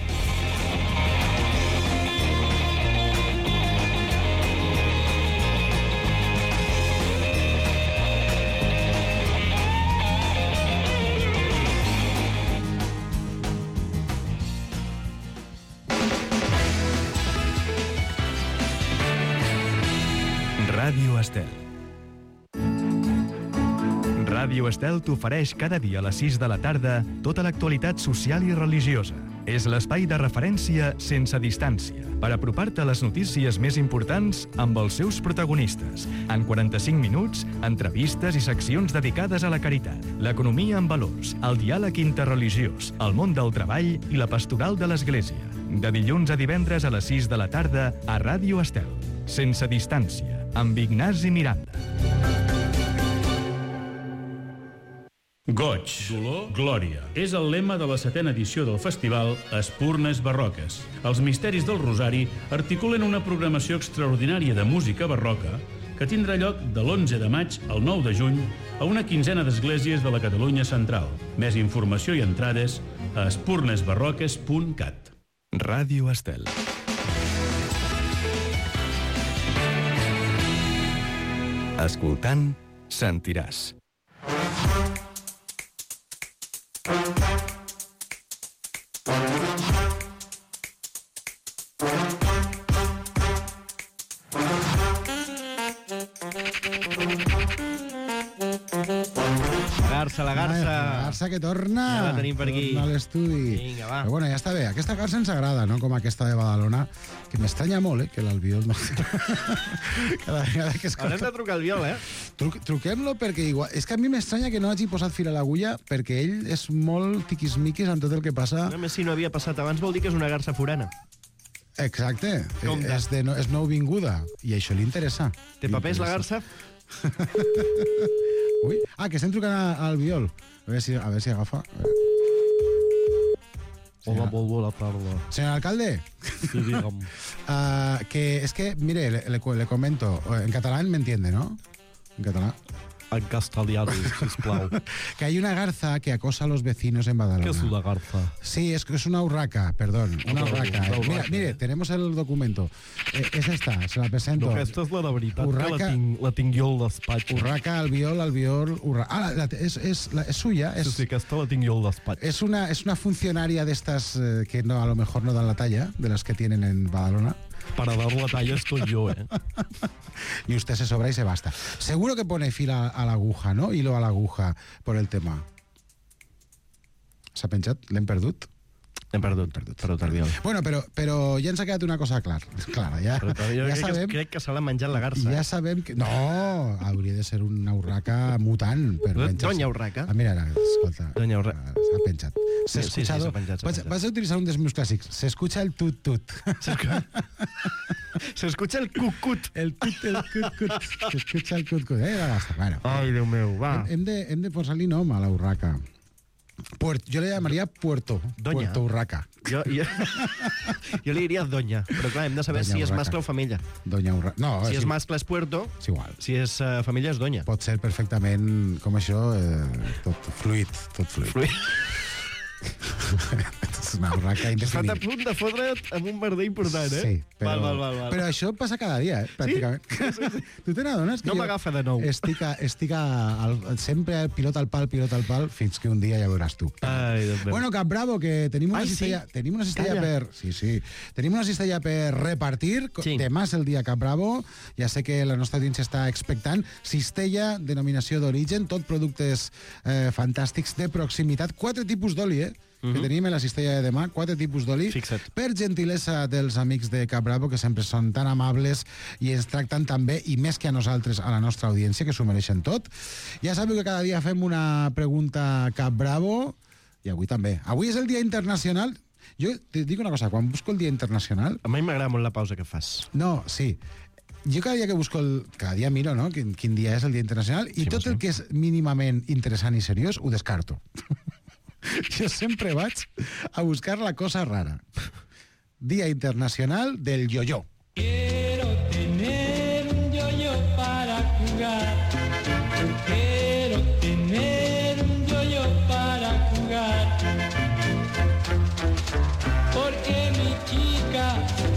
Ràdio Estel. Ràdio Estel t'ofereix cada dia a les sis de la tarda tota l'actualitat social i religiosa. És l'espai de referència sense distància per apropar-te a les notícies més importants amb els seus protagonistes. En quaranta-cinc minuts, entrevistes i seccions dedicades a la caritat, l'economia en valors, el diàleg interreligiós, el món del treball i la pastoral de l'Església. De dilluns a divendres a les sis de la tarda a Ràdio Estel. Sense distància, amb Ignasi Miranda. Goig, dolor, glòria. És el lema de la setena edició del festival Espurnes Barroques. Els misteris del Rosari articulen una programació extraordinària de música barroca que tindrà lloc de l'onze de maig al nou de juny a una quinzena d'esglésies de la Catalunya central. Més informació i entrades a espurnesbarroques punt cat. Ràdio Estel. Escoltant, sentiràs. Garça, la Garça. La Garça que torna. Ja la tenim per aquí. Torna a l'estudi. Vinga, va. Però bueno, ja està bé. Aquesta Garça ens agrada, no? Com aquesta de Badalona, que m'estranya molt, eh? Que l'Albiol no... Cada vegada que escolta... Haurem de trucar al Biol, eh? Tru Truquem-lo perquè igual... És que a mi m'estranya que no hagi posat fil a l'agulla perquè ell és molt tiquismiquis amb tot el que passa. A més, si no havia passat abans, vol dir que és una garça forana. Exacte. Compte. És, de no, és nouvinguda. I això li interessa. Té Li papers, la interessa. garça? Ui, ah, que estem trucant a- al Biol. A veure si, a veure si agafa. Hola, molt bona tarda. Señor alcalde, Sí, digue'm. uh, que es que, mire, le, le, le comento, en catalán me entiende, ¿no? En catalán. En castellano, sisplau. Que hay una garza que acosa a los vecinos en Badalona. ¿Qué es una garza? Sí, es que es una urraca, perdón, una Una urraca. urraca, Mira, urraca. mire, tenemos el documento. Eh, es esta, se la presento. No, aquesta és la de veritat, que Urraca- la tinc, la tinc jo al despatx. Urraca, albiol, albiol, urra... Ah, la, la, es, es, la, es suya, es, Sí, sí, aquesta la tinc jo al despatx. es, una, es una funcionaria de estas eh, que no, a lo mejor no dan la talla, de las que tienen en Badalona. Para dar la talla estoy yo, eh? Y usted se sobra y se basta. Seguro que pone fila a la aguja, ¿no? Hilo a la aguja por el tema. S'ha penjat? L'hem perdut? Hem perdut, perdut, perdut el viol. Bueno, però, però ja ens ha quedat una cosa clar, clara. Ja, Però jo ja crec, sabem, que, crec que se l'ha menjat la garça. ja sabem que... No, hauria de ser una urraca mutant. Per Do- menjar-se. Doña Urraca. Ah, mira, ara, escolta. Doña Urraca. S'ha penjat. S'ha Sí, sí, sí, escuchado... s'ha penjat, s'ha vas, penjat. vas a utilitzar un dels meus clàssics. S'escucha el tut-tut. Se escucha el cucut. El tut, el cut-cut. S'escucha el cut-cut. Eh, la gasta. Bueno, Ai, Déu meu, va. hem de, hem de posar-li nom a la urraca. Puert, jo le llamaria Puerto. Doña. Puerto Urraca. Jo, jo, jo li diria doña, però clar, hem de saber Doña si és Urraca. mascle o femella. Doña Urraca. No, Si és sí, mascle és puerto, és igual. si és uh, femella és doña. Pot ser perfectament, com això, eh, tot fluid, tot fluid. Fluid. És una urraca Estat a indefinida. punt de fotre't amb un merder important, eh? Sí, però, Val, val, val, val. però això passa cada dia, eh, pràcticament. Sí? Sí, sí. Tu te n'adones que No jo m'agafa de nou. Estic, a, estic a, al, sempre al pilot al pal, pilot al pal, fins que un dia ja veuràs tu. Ai, Déu meu. Bueno, Cap Bravo, que tenim una Ai, sí? cistella, tenim una cistella Calla. per... Sí, sí. Tenim una cistella per repartir. Sí. Demà és el dia Cap Bravo. Ja sé que la nostra audiència està expectant. Cistella, denominació d'origen, tot productes eh, fantàstics de proximitat. Quatre tipus d'oli, eh? que tenim en la cistella de demà, quatre tipus d'oli, Fixa't. per gentilesa dels amics de Cap Bravo, que sempre són tan amables i ens tracten tan bé, i més que a nosaltres, a la nostra audiència, que s'ho mereixen tot. Ja sabeu que cada dia fem una pregunta Cap Bravo, i avui també. Avui és el Dia Internacional. Jo te dic una cosa, quan busco el Dia Internacional... A mi m'agrada molt la pausa que fas. No, sí. Jo cada dia que busco el... Cada dia miro, no?, quin, quin dia és el Dia Internacional, i Sí, tot sí. el que és mínimament interessant i seriós ho descarto. Jo sempre vaig a buscar la cosa rara. Dia Internacional del yo-yo. Quiero tener un yo-yo para jugar. Yo quiero tener un yo-yo para jugar. Porque mi chica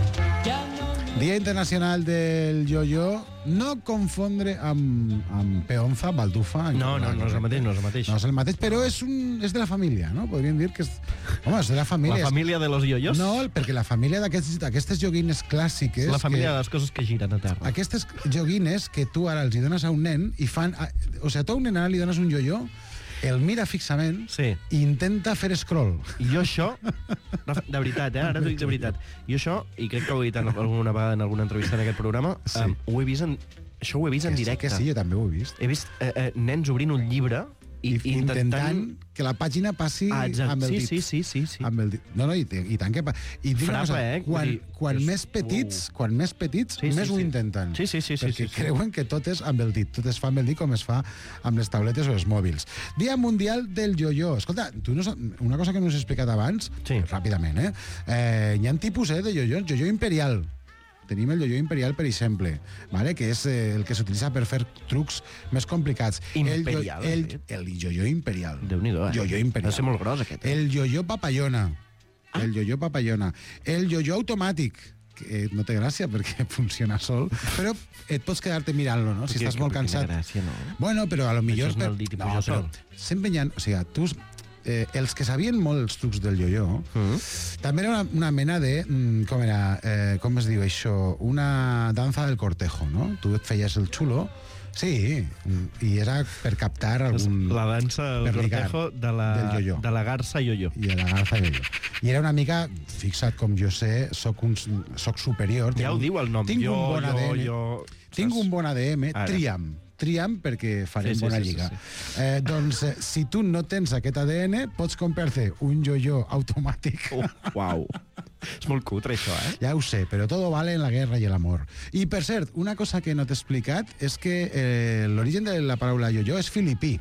ya no me... Dia Internacional del yo-yo. No confondre amb, amb peonza, baldufa... No, no, no és el mateix, no és el mateix. No és el mateix, però és, un, és de la família, no? Podríem dir que és... Home, és de la família. La família de los yoyos? No, perquè la família d'aquestes d'aquestes joguines clàssiques... La família que, de les coses que giren a terra. Aquestes joguines que tu ara els hi dones a un nen i fan... O sigui, tu a un nen ara li dones un yo-yo, el mira fixament Sí. i intenta fer scroll. I jo això, Rafa, de veritat, eh? Ara t'ho dic de veritat. Jo això, i crec que ho he dit en alguna vegada en alguna entrevista en aquest programa, Sí. um, ho he vist en... Això ho he vist en Que sí, directe. que sí, jo també ho he vist. He vist eh, eh, nens obrint un llibre i, I, i intentant... intentant... que la pàgina passi Ah, exacte. amb el Sí, dit. sí, sí, sí, sí. Amb el dit. No, no, i, i tant que... pa- I et dic una Frappe, cosa, eh? quan, Vull dir, quan és- més petits, Uau. quan més petits, Sí, sí, més ho sí. intenten. Sí, sí, sí, sí, Perquè sí, sí. creuen que tot és amb el dit, tot es fa amb el dit com es fa amb les tauletes o els mòbils. Dia Mundial del yo-yo. Escolta, tu no, sa- una cosa que no us he explicat abans, Sí. ràpidament, eh? eh? Hi ha tipus eh, de yo-yo, yo-yo imperial. Tenim el yo-yo imperial, per exemple, vale? que és eh, el que s'utilitza per fer trucs més complicats. Imperial, El, has yo- dit? el, el yo-yo imperial. Déu-n'hi-do, eh? Yo-yo imperial. Ha de ser molt gros, aquest. Eh? El yo-yo papallona. Ah? El yo-yo papallona. El yo-yo automàtic, que no té gràcia perquè funciona sol, però et pots quedar-te mirant-lo, no? Si Perquè- estàs molt perquè cansat. quina gràcia, no? Bueno, però a lo millor... és amb el dit i no, pujar però sol. sempre hi ha... O sigui, tu... Eh, els que sabien molt els trucs del yo-yo, Mm. també era una, una mena de... mm, Com era? Eh, com es diu això? Una danza del cortejo, no? Tu et feies el xulo, sí, mm, i era per captar algun... La dansa, el per ligar, cortejo de la, del yo-yo. de la garça yo-yo. I a la garza yo-yo. I era una mica, fixa't com jo sé, soc, un, soc superior. Ja tinc ho un- diu el nom. Tinc jo, un bon A D N. jo, jo... Tinc un bon A D M, Ara. triam. Triam perquè farem Sí, sí, bona sí, sí, lliga. sí. Eh, doncs, eh, si tu no tens aquest A D N, pots comprar-te un yo-yo automàtic. Oh, uau. És molt cutre, això, eh? Ja ho sé, però todo vale en la guerra i l'amor. I, per cert, una cosa que no t'he explicat és que eh, l'origen de la paraula yo-yo és filipí.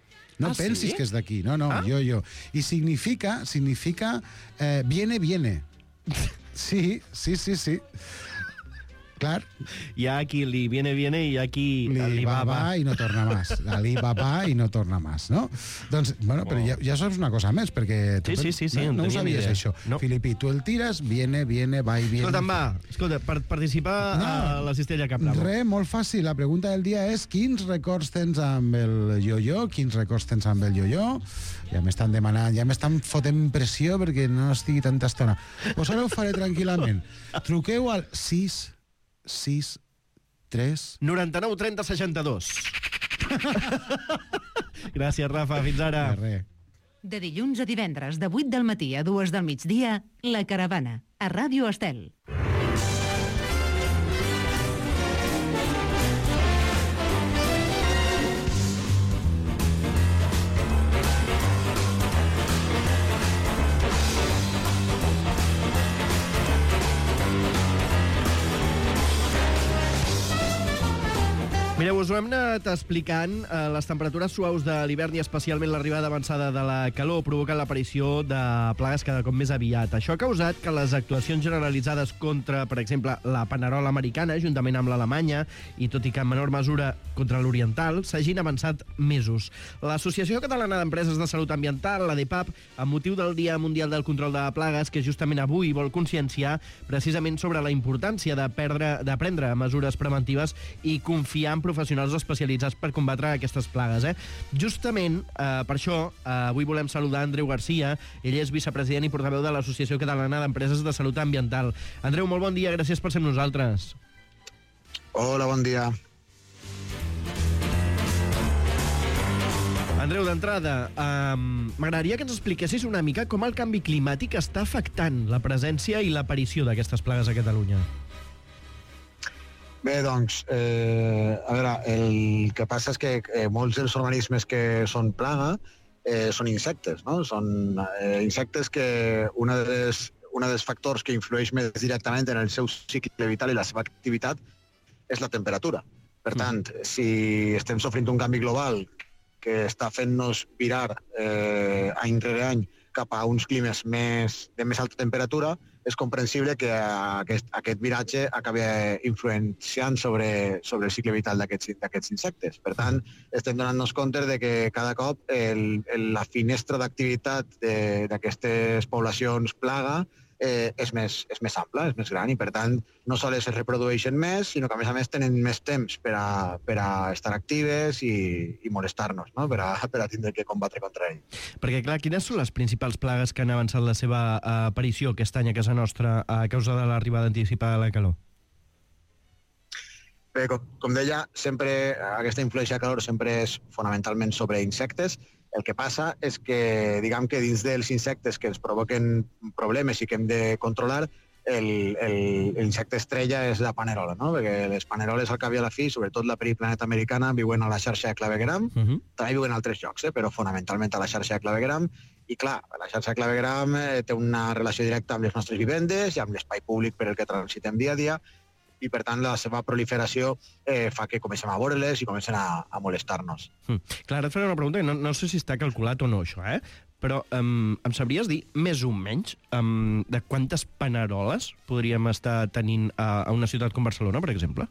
No Ah, pensis sí? que és d'aquí. No, no, Ah. yo-yo. I significa, significa eh, viene, viene. Sí, sí, sí, sí. Clar, Hi ha qui li viene, viene i hi ha qui li li va, va, va va. i no torna més. Ali va, va i no torna més, no? Doncs, bueno, però ja, ja saps una cosa més, perquè... tu Sí, sí, sí, sí, no, en no ho tenia ni sabies, idea. això. No. Filipí, tu el tires, viene, viene, va i viene... Escolta'm, va, escolta, per participar No. a la cistella Cap Bravo. Re, molt fàcil. La pregunta del dia és quins records tens amb el yo-yo, quins records tens amb el yo-yo. Ja m'estan demanant, ja m'estan fotent pressió perquè no estigui tanta estona. Pues ara ho faré tranquil·lament. Truqueu al sis sis tres... noranta-nou trenta seixanta-dos. Gràcies, Rafa. Fins ara. Res. De dilluns a divendres, de vuit del matí a dues del migdia, La Caravana, a Ràdio Estel. Mireu, us ho hem anat explicant. Eh, les temperatures suaus de l'hivern i especialment l'arribada avançada de la calor provoquen l'aparició de plagues cada cop més aviat. Això ha causat que les actuacions generalitzades contra, per exemple, la panerola americana, juntament amb l'alemanya, i tot i que en menor mesura contra l'oriental, s'hagin avançat mesos. L'Associació Catalana d'Empreses de Salut Ambiental, la DEPAP, amb motiu del Dia Mundial del Control de Plagues, que justament avui vol conscienciar precisament sobre la importància de, perdre, de prendre mesures preventives i confiar en professionals especialitzats per combatre aquestes plagues. Eh? Justament, eh, per això, eh, avui volem saludar Andreu Garcia. Ell és vicepresident i portaveu de l'Associació Catalana d'Empreses de Salut Ambiental. Andreu, molt bon dia, gràcies per ser amb nosaltres. Hola, bon dia. Andreu, d'entrada, eh, m'agradaria que ens expliquessis una mica com el canvi climàtic està afectant la presència i l'aparició d'aquestes plagues a Catalunya. Bé, doncs, eh, a veure, el que passa és que eh, molts dels organismes que són plaga eh, són insectes, no? Són eh, insectes que una dels, una dels factors que influeix més directament en el seu cicle vital i la seva activitat és la temperatura. Per tant, mm. si estem sofrint un canvi global que està fent-nos virar eh, any rere any cap a uns climes més, de més alta temperatura, és comprensible que aquest, aquest viratge acabi influenciant sobre, sobre el cicle vital d'aquests insectes. Per tant, estem donant-nos compte de que cada cop el, el, la finestra d'activitat d'aquestes poblacions plaga eh, és, més, és més ampla, és més gran, i per tant no sols es reprodueixen més, sinó que a més a més tenen més temps per a, per a estar actives i, i molestar-nos, no? per, a, per a tindre que combatre contra ell. Perquè, clar, quines són les principals plagues que han avançat la seva uh, aparició aquest any a casa nostra a causa de l'arribada anticipada de la calor? Bé, com, com deia, sempre aquesta influència de calor sempre és fonamentalment sobre insectes. El que passa és que, diguem que dins dels insectes que ens provoquen problemes i que hem de controlar, l'insecte estrella és la panerola, no? Perquè les paneroles, al cap i a la fi, sobretot la periplaneta americana, viuen a la xarxa de clavegueram, uh -huh. també viuen a altres llocs, eh? Però fonamentalment a la xarxa de claveguram, i clar, la xarxa de claveguram eh, té una relació directa amb les nostres vivendes i amb l'espai públic per el que transitem dia a dia, i per tant la seva proliferació eh, fa que comencem a veure-les i comencen a, a molestar-nos. Mm. Clar, ara et faré una pregunta, no, no sé si està calculat o no això, eh? Però um, em sabries dir, més o menys, um, de quantes paneroles podríem estar tenint a, a una ciutat com Barcelona, per exemple?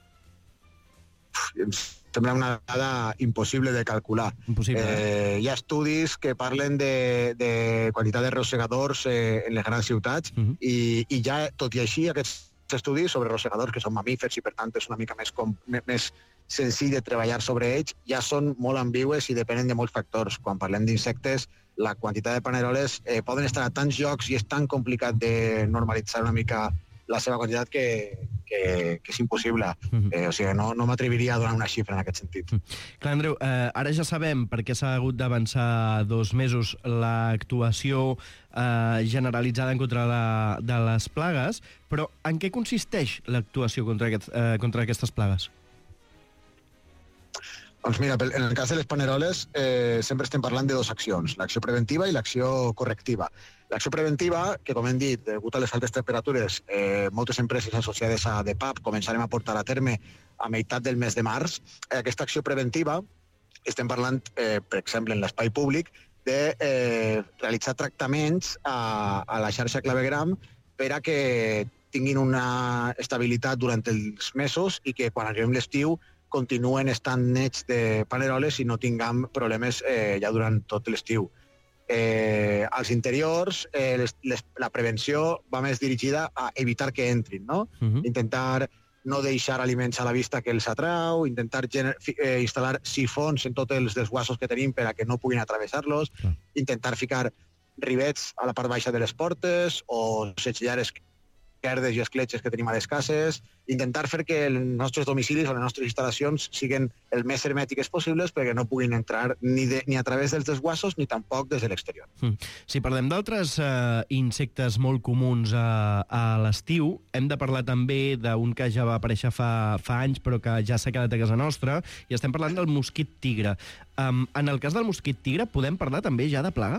Em sembla una dada impossible de calcular. Impossible. Eh, hi ha estudis que parlen de, de quantitat de rosegadors eh, en les grans ciutats, uh -huh. i, i ja, tot i així, aquests estudis sobre rosegadors, que són mamífers i per tant és una mica més, com, més senzill de treballar sobre ells, ja són molt ambigües i depenen de molts factors. Quan parlem d'insectes, la quantitat de paneroles eh, poden estar a tants llocs i és tan complicat de normalitzar una mica la seva quantitat que, que, que és impossible. Uh-huh. eh, o sigui, no, no m'atreviria a donar una xifra en aquest sentit. Uh-huh. Clar, Andreu, eh, ara ja sabem per què s'ha hagut d'avançar dos mesos l'actuació eh, generalitzada en contra la, de les plagues, però en què consisteix l'actuació contra, aquest, eh, contra aquestes plagues? Doncs mira, en el cas de les paneroles eh, sempre estem parlant de dues accions, l'acció preventiva i l'acció correctiva. L'acció preventiva, que com hem dit, degut a les altes temperatures, eh, moltes empreses associades a DEPAP començarem a portar a terme a meitat del mes de març. Eh, aquesta acció preventiva, estem parlant, eh, per exemple, en l'espai públic, de eh, realitzar tractaments a, a la xarxa clavegram per a que tinguin una estabilitat durant els mesos i que quan arribem l'estiu continuen estant nets de paneroles i no tinguem problemes eh, ja durant tot l'estiu. Eh, als interiors, eh, les, les, la prevenció va més dirigida a evitar que entrin, no? Uh-huh. Intentar no deixar aliments a la vista que els atrau, intentar gener, eh, instal·lar sifons en tots els desguassos que tenim per a que no puguin atravessar-los, uh-huh. intentar ficar rivets a la part baixa de les portes o setgellar perdes i escletxes que tenim a les cases, intentar fer que els nostres domicilis o les nostres instal·lacions siguin el més hermètiques possibles perquè no puguin entrar ni, de, ni a través dels desguassos ni tampoc des de l'exterior. Mm. Si parlem d'altres eh, insectes molt comuns a, a l'estiu, hem de parlar també d'un que ja va aparèixer fa, fa anys però que ja s'ha quedat a casa nostra, i estem parlant del mosquit tigre. Um, en el cas del mosquit tigre, podem parlar també ja de plaga?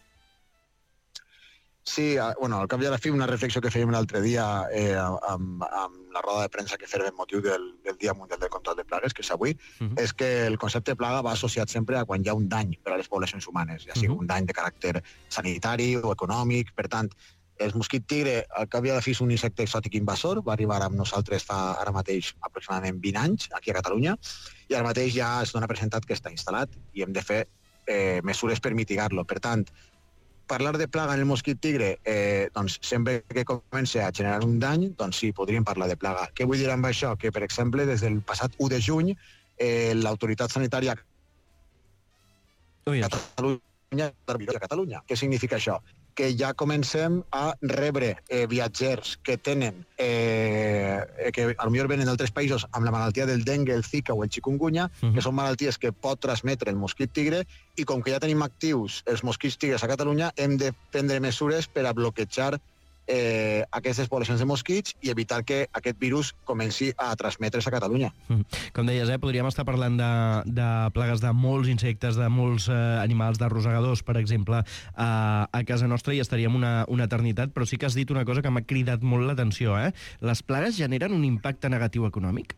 Sí, bueno, al cap i a la fi, una reflexió que fèiem l'altre dia eh, amb, amb la roda de premsa que fèiem en motiu del, del Dia Mundial del Control de Plagues, que és avui, uh -huh. és que el concepte de plaga va associat sempre a quan hi ha un dany per a les poblacions humanes, ja sigui uh -huh. un dany de caràcter sanitari o econòmic. Per tant, el mosquit tigre, al cap i a la fi, és un insecte exòtic invasor, va arribar amb nosaltres fa ara mateix aproximadament vint anys, aquí a Catalunya, i ara mateix ja es dona presentat que està instal·lat i hem de fer eh, mesures per mitigar-lo. Per tant, parlar de plaga en el mosquit tigre, eh, doncs sempre que comenci a generar un dany, doncs sí, podríem parlar de plaga. Què vull dir amb això? Que, per exemple, des del passat u de juny, eh, l'autoritat sanitària Ui, a Catalunya, a Catalunya. Què significa això? Que ja comencem a rebre eh, viatgers que tenen, eh, que potser venen d'altres països amb la malaltia del dengue, el zika o el chikungunya, uh -huh. que són malalties que pot transmetre el mosquit tigre, i com que ja tenim actius els mosquits tigres a Catalunya, hem de prendre mesures per a bloquejar eh, aquestes poblacions de mosquits i evitar que aquest virus comenci a transmetre's a Catalunya. Com deies, eh, podríem estar parlant de, de plagues de molts insectes, de molts eh, animals, de rosegadors, per exemple, a, a casa nostra, i estaríem una, una eternitat, però sí que has dit una cosa que m'ha cridat molt l'atenció, eh? Les plagues generen un impacte negatiu econòmic?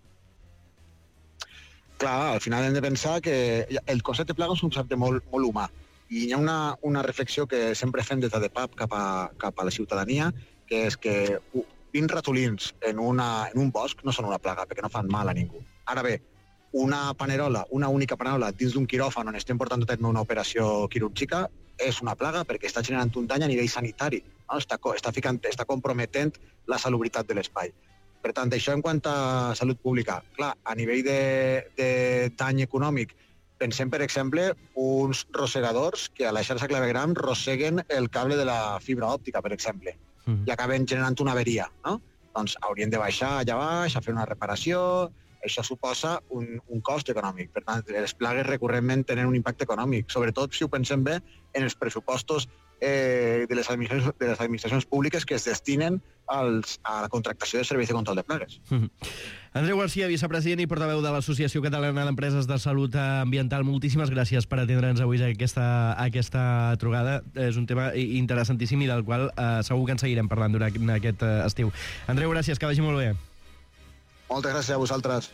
Clar, al final hem de pensar que el concepte de plaga és un concepte molt, molt humà. I hi ha una, una reflexió que sempre fem des de P A P cap a, cap a la ciutadania, que és que vint ratolins en, una, en un bosc no són una plaga, perquè no fan mal a ningú. Ara bé, una panerola, una única panerola dins d'un quiròfan on estem portant a terme una operació quirúrgica és una plaga perquè està generant un dany a nivell sanitari, no? està, està, ficant, està comprometent la salubritat de l'espai. Per tant, això en quant a salut pública. Clar, a nivell de, de dany econòmic, pensem, per exemple, uns rosegadors que a la xarxa clavegram roseguen el cable de la fibra òptica, per exemple, mm. i acaben generant una averia, no? Doncs haurien de baixar allà baix, a fer una reparació. Això suposa un, un cost econòmic. Per tant, les plagues recurrentment tenen un impacte econòmic, sobretot si ho pensem bé en els pressupostos eh, de, les administracions, de les administracions públiques que es destinen als, a la contractació de serveis de control de plagues. Mm. Andreu Garcia, vicepresident i portaveu de l'Associació Catalana d'Empreses de Salut Ambiental, moltíssimes gràcies per atendre'ns avui aquesta, aquesta trobada. És un tema interessantíssim i del qual eh, segur que en seguirem parlant durant aquest eh, estiu. Andreu, gràcies, que vagi molt bé. Moltes gràcies a vosaltres.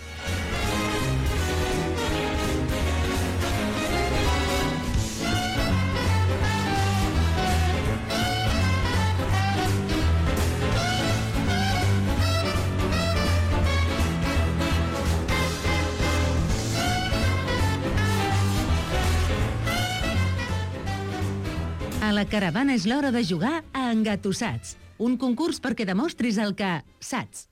A la caravana és l'hora de jugar a Engatussats, un concurs perquè demostris el que saps.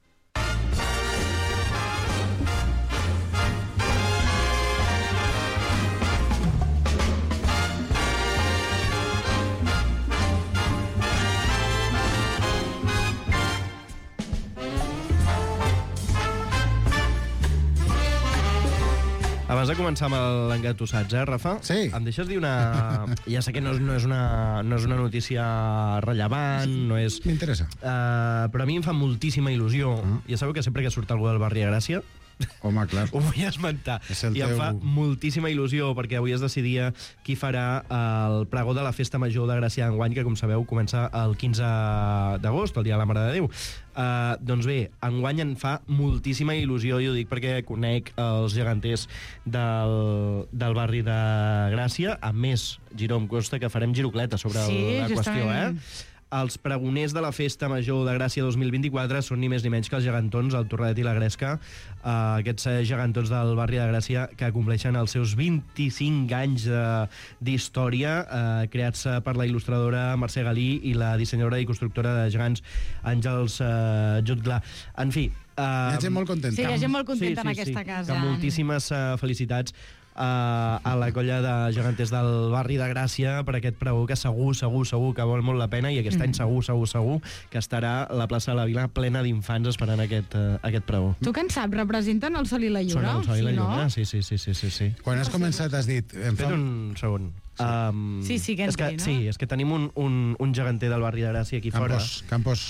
Abans de començar amb l'engatussats, eh, Rafa? Sí. Em deixes dir una... Ja sé que no és, no és, una, no és una notícia rellevant, no és... M'interessa. Uh, però a mi em fa moltíssima il·lusió. Mm. Ja sabeu que sempre que surt algú del barri a Gràcia, home, clar, ho vull esmentar. I em teu... fa moltíssima il·lusió, perquè avui es decidia qui farà el pregó de la Festa Major de Gràcia d'enguany, que, com sabeu, comença el quinze d'agost, el dia de la Mare de Déu. Uh, doncs bé, enguany en fa moltíssima il·lusió, i ho dic perquè conec els geganters del, del barri de Gràcia. A més, Giró, em consta que farem girocleta sobre sí, la qüestió, eh? Els pregoners de la Festa Major de Gràcia dos mil vint-i-quatre són ni més ni menys que els gegantons, el Torradet i la Gresca, eh, aquests gegantons del barri de Gràcia que compleixen els seus vint-i-cinc anys eh, d'història, eh, creats per la il·lustradora Mercè Galí i la dissenyadora i constructora de gegants Àngels eh, Jutglar. En fi... Eh, hi ha gent molt contenta. Sí, hi ha gent molt contenta sí, sí, en aquesta sí, casa. Que moltíssimes eh, felicitats a, a la colla de geganters del barri de Gràcia per aquest pregó que segur, segur, segur que val molt la pena i aquest any segur, segur, segur que estarà la plaça de la Vila plena d'infants esperant aquest, uh, aquest pregó. Tu que en saps? Representen el Sol i la Lluna? Són el Sol i la Sí, no? Lluna, sí, sí, sí, sí, sí, sí. Quan has començat has dit... Em fa... Espera un segon. Um, Sí, sí, que és que, entri, no? Sí, és que tenim un, un, un geganter del barri de Gràcia aquí fora. Campos, Campos.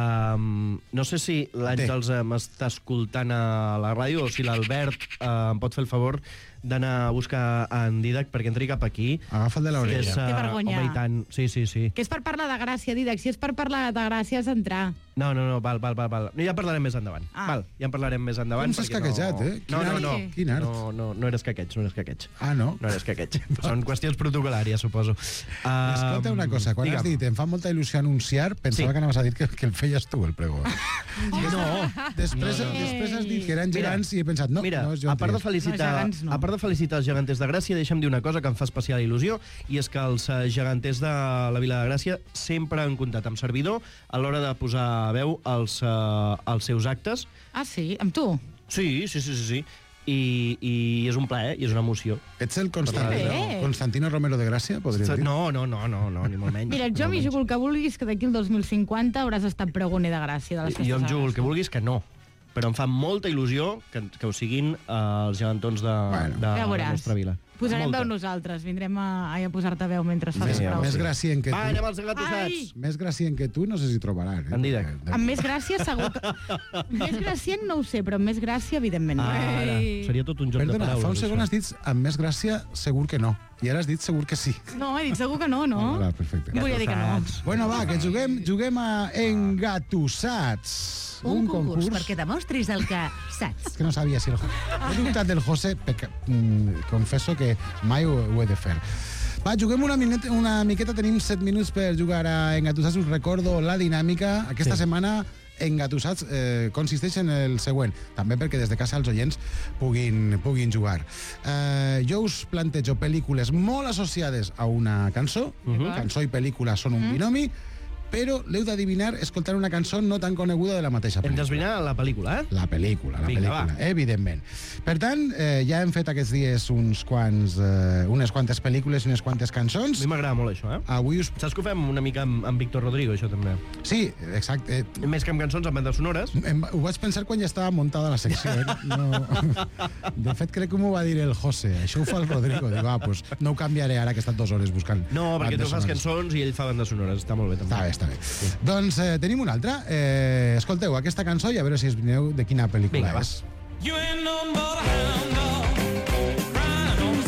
Um, no sé si l'Àngels uh, m'està escoltant a la ràdio o si l'Albert uh, em pot fer el favor d'anar a buscar en Didac perquè entri cap aquí. Agafa't de És, l'orella. uh, Té vergonya. home, i tant. Sí, sí, sí. Que és per parlar de Gràcia, Didac. Si és per parlar de Gràcia, has d'entrar. No, no, no, val, val, val, val. No, ja en parlarem més endavant. Ah. Val, ja en parlarem més endavant. Com s'has perquè caquejat, no... eh? Quin No, no, art. no. Quin art. No, no, no eres caqueig, no eres caqueig. Ah, no? No eres caqueig. Són qüestions protocolàries, suposo. Uh, Escolta una cosa, quan has dit em fa molta il·lusió anunciar, pensava Sí. que anaves a dir que, que el feies tu, el pregó. No. Després, No, no. després has dit que eren gegants i he pensat, no, Mira, no és jo a part, de Trias. felicitar, No, gegants no. a part de felicitar els geganters de Gràcia, deixa'm dir una cosa que em fa especial il·lusió, i és que els eh, geganters de la Vila de Gràcia sempre han comptat amb servidor a l'hora de posar veu als, uh, als seus actes. Ah, sí? Amb tu? Sí, sí, sí, sí, sí. I, i és un plaer, i és una emoció. Ets el Constantino, Bé. Constantino Romero de Gràcia, podries dir? No, no, no, no, no, ni molt menys. Mira, jo m'hi jugo el que vulguis, que d'aquí al dos mil cinquanta hauràs estat pregoner de Gràcia, de les festes Jo em de jugo el que Gràcia. vulguis que no, però em fa molta il·lusió que, que ho siguin eh, els gegantons de, Bueno. de Ja la veuràs. nostra vila. Posarem Molta. veu nosaltres, vindrem a, a posar-te veu mentre fas Més, les proves. més gracient que Va, anem tu. als gatossats. Ai! Més gracient que tu no sé si trobaran. Eh? En Didac. Perquè- Amb més gràcia, segur que... Més gracient no ho sé, però amb més gràcia, evidentment. no. Ara, seria tot un joc Perdona, de paraules. fa un segon això. has dit amb més gràcia segur que no. I ara has dit segur que sí. No, he dit segur que no, no? Ah, perfecte. Volia dir que no. Bueno, va, que juguem, juguem a Engatussats. Un, concurs, perquè demostris el que saps. Que no sabia si el... He dubtat del José, peca... mm, confesso que mai ho, ho he de fer. Va, juguem una, mineta, una miqueta, tenim set minuts per jugar a Engatussats. Us recordo la dinàmica. Aquesta Sí. setmana Engatussats eh, consisteix en el següent, també perquè des de casa els oients puguin, puguin jugar. Eh, jo us plantejo pel·lícules molt associades a una cançó, Mhm. cançó i pel·lícula són un binomi, però l'heu d'adivinar escoltant una cançó no tan coneguda de la mateixa Hem pel·lícula. d'esbrinar la pel·lícula, eh? La pel·lícula, la Vinga, pel·lícula, va. evidentment. Per tant, eh, ja hem fet aquests dies uns quants, eh, unes quantes pel·lícules i unes quantes A cançons. mi m'agrada molt això, eh? Avui us... Saps que ho fem una mica amb, amb Víctor Rodrigo, això també? Sí, exacte. Eh, Més que amb cançons, amb bandes sonores. em, ho vaig pensar quan ja estava muntada la secció. Eh? No... De fet, crec que m'ho va dir el José. Això ho fa el Rodrigo. Dic, ah, pues, no ho canviaré ara que he estat dues hores buscant. No, perquè tu bandes fas sonores. cançons i ell fa bandes sonores. Està molt bé, també. Està bé, està bé. Doncs eh, tenim una altra. Eh, escolteu aquesta cançó i a veure si esbrineu de quina pel·lícula Vinga, va. és. You ain't no but a hound dog, crying all the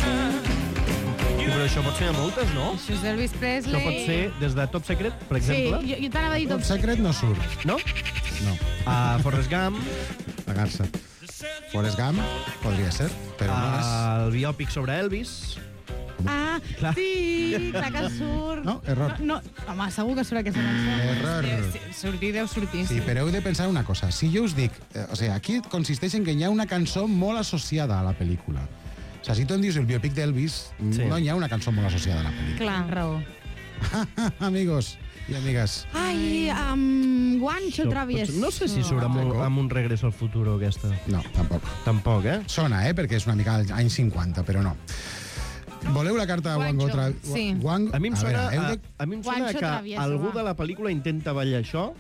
time. Però això pot ser a moltes, no? Això és Elvis Presley. Això pot ser des de Top Secret, per Sí, exemple. jo, jo t'anava a dir Top tot. Secret no surt. No? No. A Forrest Gump, La garça. Forrest Gump, podria ser, però no és... a el biòpic sobre Elvis. Ah, Clar. sí, clar que surt. No, error. No, no, home, segur que surt aquesta cançó. Error. Sortir deu sortir, Sí, però heu de pensar una cosa. Si jo us dic... Eh, o sigui, aquí consisteix en que hi ha una cançó molt associada a la pel·lícula. O sigui, si tu em dius el biòpic d'Elvis, Sí. no hi ha una cançó molt associada a la pel·lícula. Clar, raó. Amigos i amigues. Ai, amb Guancho Això Travieso. pot ser- No sé si surt amb, un- amb un regreso al futuro, aquesta. No, tampoc. Tampoc, eh? Sona, eh? Perquè és una mica als anys cinquanta, però no. Voleu la carta de Wango? Guancho, Tra... sí. Wang... A mi em sona, veure, heu a, de... a mi em sona Guancho que Travieso, algú va. de la pel·lícula intenta ballar això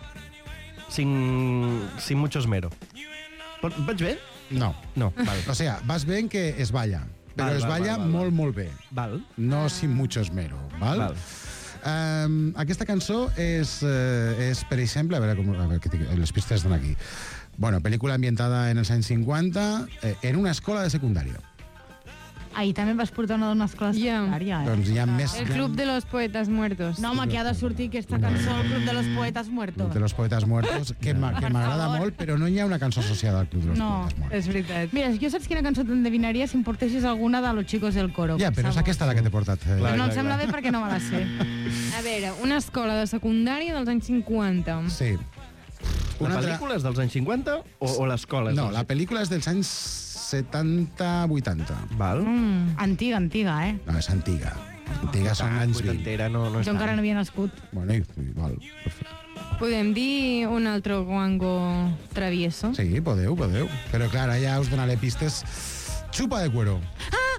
sin, sin mucho esmero. Pot- Vaig bé? No. No, val. O sea, vas ben que es balla, però Val, es val, balla val, val, molt, molt bé. Val. No sin mucho esmero, val? Val. Um, aquesta cançó és, eh, és, per exemple, a veure, com, a veure que tinc, les pistes estan aquí. Bueno, pel·lícula ambientada en els anys cinquanta, eh, en una escola de secundària. Ahir també em vas portar una d'una escola Ja. secundària, eh? Doncs hi ha més... El Club de los Poetas Muertos. No, home, que ha de sortir aquesta cançó, el Club de los Poetas Muertos. de los Poetas Muertos, que m'a- que Per m'agrada favor. molt, però no hi ha una cançó associada al Club de los No, Poetas Muertos. És veritat. Mira, jo saps quina cançó t'endevinaria si em portessis alguna de Los Chicos del Coro. Ja, però és aquesta la que t'he portat. Eh? Però no em clar, sembla clar. bé perquè no me la sé. A veure, una escola de secundària dels anys cinquanta. Sí. La pel·lícula és dels anys cinquanta o, o l'escola? és No, dels- la pel·lícula és dels anys setanta vuitanta. Val. Mm, antiga, antiga, eh? No, és antiga. Antiga són Ah, anys vint. vuitantera, no, no és Jo encara tant. no havia nascut. Bueno, i- igual. Perfecte. Podem dir un altre guango travieso? Sí, podeu, podeu. Però clar, ara ja us donaré pistes. Xupa de cuero. Ah,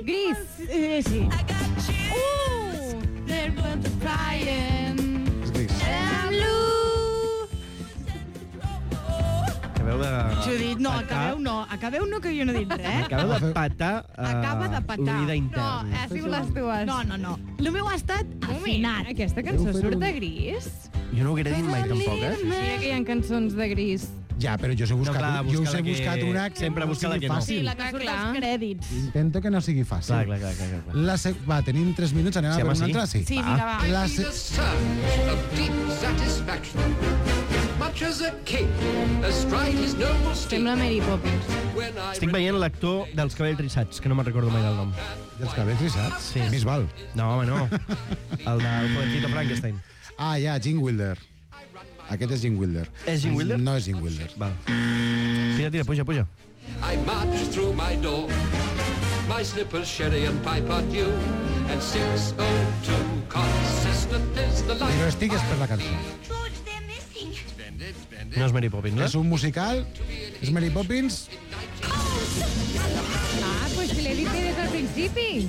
Gris. Eh, sí. Uh! There was a flying. És gris. I'm blue. Acabeu de... Judit, no, patar- acabeu no. Acabeu no, que jo no he dit res. Acabeu de patar uh, Acaba de patar. l'oïda No, interna. ha sigut les dues. No, no, no. El meu ha estat Un moment, afinat. aquesta cançó surt de Gris? Jo no ho hauria dit mai tampoc, eh? Mira que hi ha cançons de Gris. Ja, però jo us he buscat, No, clar, jo us busca he la que- buscat una que sempre busca la sigui que no. Sí, fàcil. la que Ah, surt clar. als crèdits. Intento que no sigui fàcil. Clar, clar, clar, clar, clar. La se... Va, tenim tres minuts, anem Sí, a per home, una sí. altra? Sí. Sí, vinga, va. La I se... feel a surge of deep satisfaction, much as a king astride his noble steed. Sembla Mary Poppins. When I Estic veient l'actor dels cabells rissats, que no me'n recordo mai del nom. Dels cabells rissats? Sí. Més val. No, home, no. El del jovencito Frankenstein. Ah, ja, Gene Wilder. Aquest és Gene Wilder. És Gene Wilder? No és Gene Wilder. Val. Tira, tira, puja, puja. I march through my door, my slippers sherry and pipe are due, and six oh two consistent is the life. Però estic és per la cançó. No és Mary Poppins, És no? un musical, és Mary Poppins. Ah, pues si l'he dit des del principi.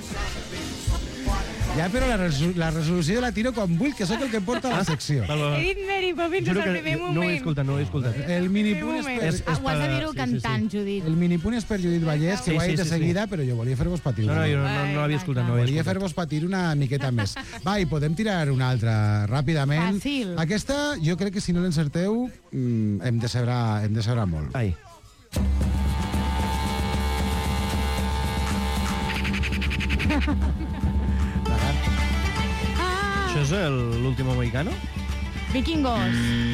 Ja, però la, resol la resolució la tiro quan vull, que sóc el que porta la secció. Val, val. He dit Mary Poppins des Juro del que primer no ho he moment. escoltat, no ho he escoltat. El minipunt és moment. per... És- Ah, ho has de per- dir-ho sí, sí, cantant, sí. Judit. El minipunt és per Judit Vallès, que Sí, ho ha sí, dit de sí, sí. seguida, però jo volia fer-vos patir. No, no, una jo no, mica. no, no l'havia escoltat, no l'havia Volia escoltat. fer-vos patir una miqueta més. Va, i podem tirar una altra ràpidament. Fàcil. Aquesta, jo crec que si no l'encerteu, mm, hem de saber, hem de saber molt. Ai. Ah, Això és el- l'último mohicano? vikingos.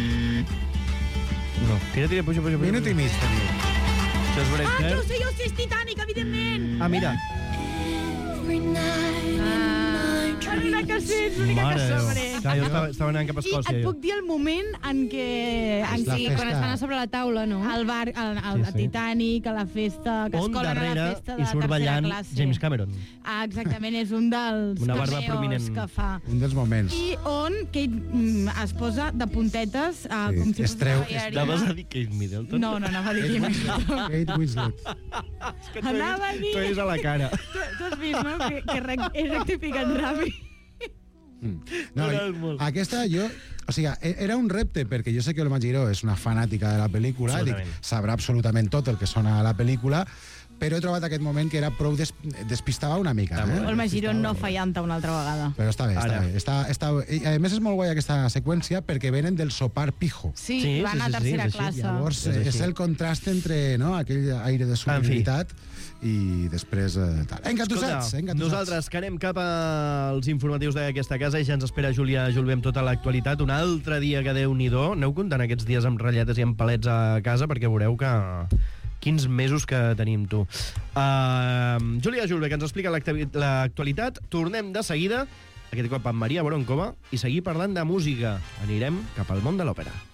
No. Tira, tira, puja, puja, puja. Minut i mig teniu. Això és Brett Ah, jo ho Hart. sé, jo ho sé, és Titanic, evidentment. Ah, mira. És l'única que sé, és l'única Mare que de Déu. sabré. Clar, jo estava, estava anant cap a I Escòcia. et jo. puc dir el moment en què... En És la Sí, què quan es fan a festa. sobre la taula, no? al bar, al, al Sí, sí, sí. Titanic, a la festa, que es On colen a la darrere festa hi de surt tercera ballant classe. James Cameron. Ah, exactament, és un dels Una barba cameos prominent. que fa. Un dels moments. I on Kate mm, es posa de puntetes uh, Sí, com si es fos treu- una ballarina. Anaves a dir Kate Middleton? No, no, anava a dir Kate Middleton. Kate Winslet. Anava a dir... T'ho és a la cara. Tu, tu has vist, no? Que, que rec he rectificat ràpid. No, M'agrada molt. aquesta jo... O sigui, e- era un repte, perquè jo sé que Olma Giró és una fanàtica de la pel·lícula, dic, Absolutament. sabrà absolutament tot el que sona a la pel·lícula, però he trobat aquest moment que era prou des, despistava una mica. Està molt Eh? bé. Olma Girón no Despistava. fallanta una altra vegada. Però està bé, està Ara. bé. Està, està, i a més és molt guai aquesta seqüència perquè venen del sopar pijo. Sí, Sí, van sí, a sí, sí, tercera és així. classe. Llavors, És eh, així. és el contrast entre no, aquell aire de superioritat i després... Eh, tal. Engatusats, engatusats. nosaltres que anem cap als informatius d'aquesta casa i ja ens espera Júlia Julve amb tota l'actualitat. Un altre dia que Déu-n'hi-do. Aneu comptant aquests dies amb ratlletes i amb palets a casa perquè veureu que... Quins mesos que tenim, tu. Uh, Júlia Julve, que ens explica l'actu- l'actualitat. Tornem de seguida, aquest cop amb Maria Boroncova, i seguir parlant de música. Anirem cap al món de l'òpera.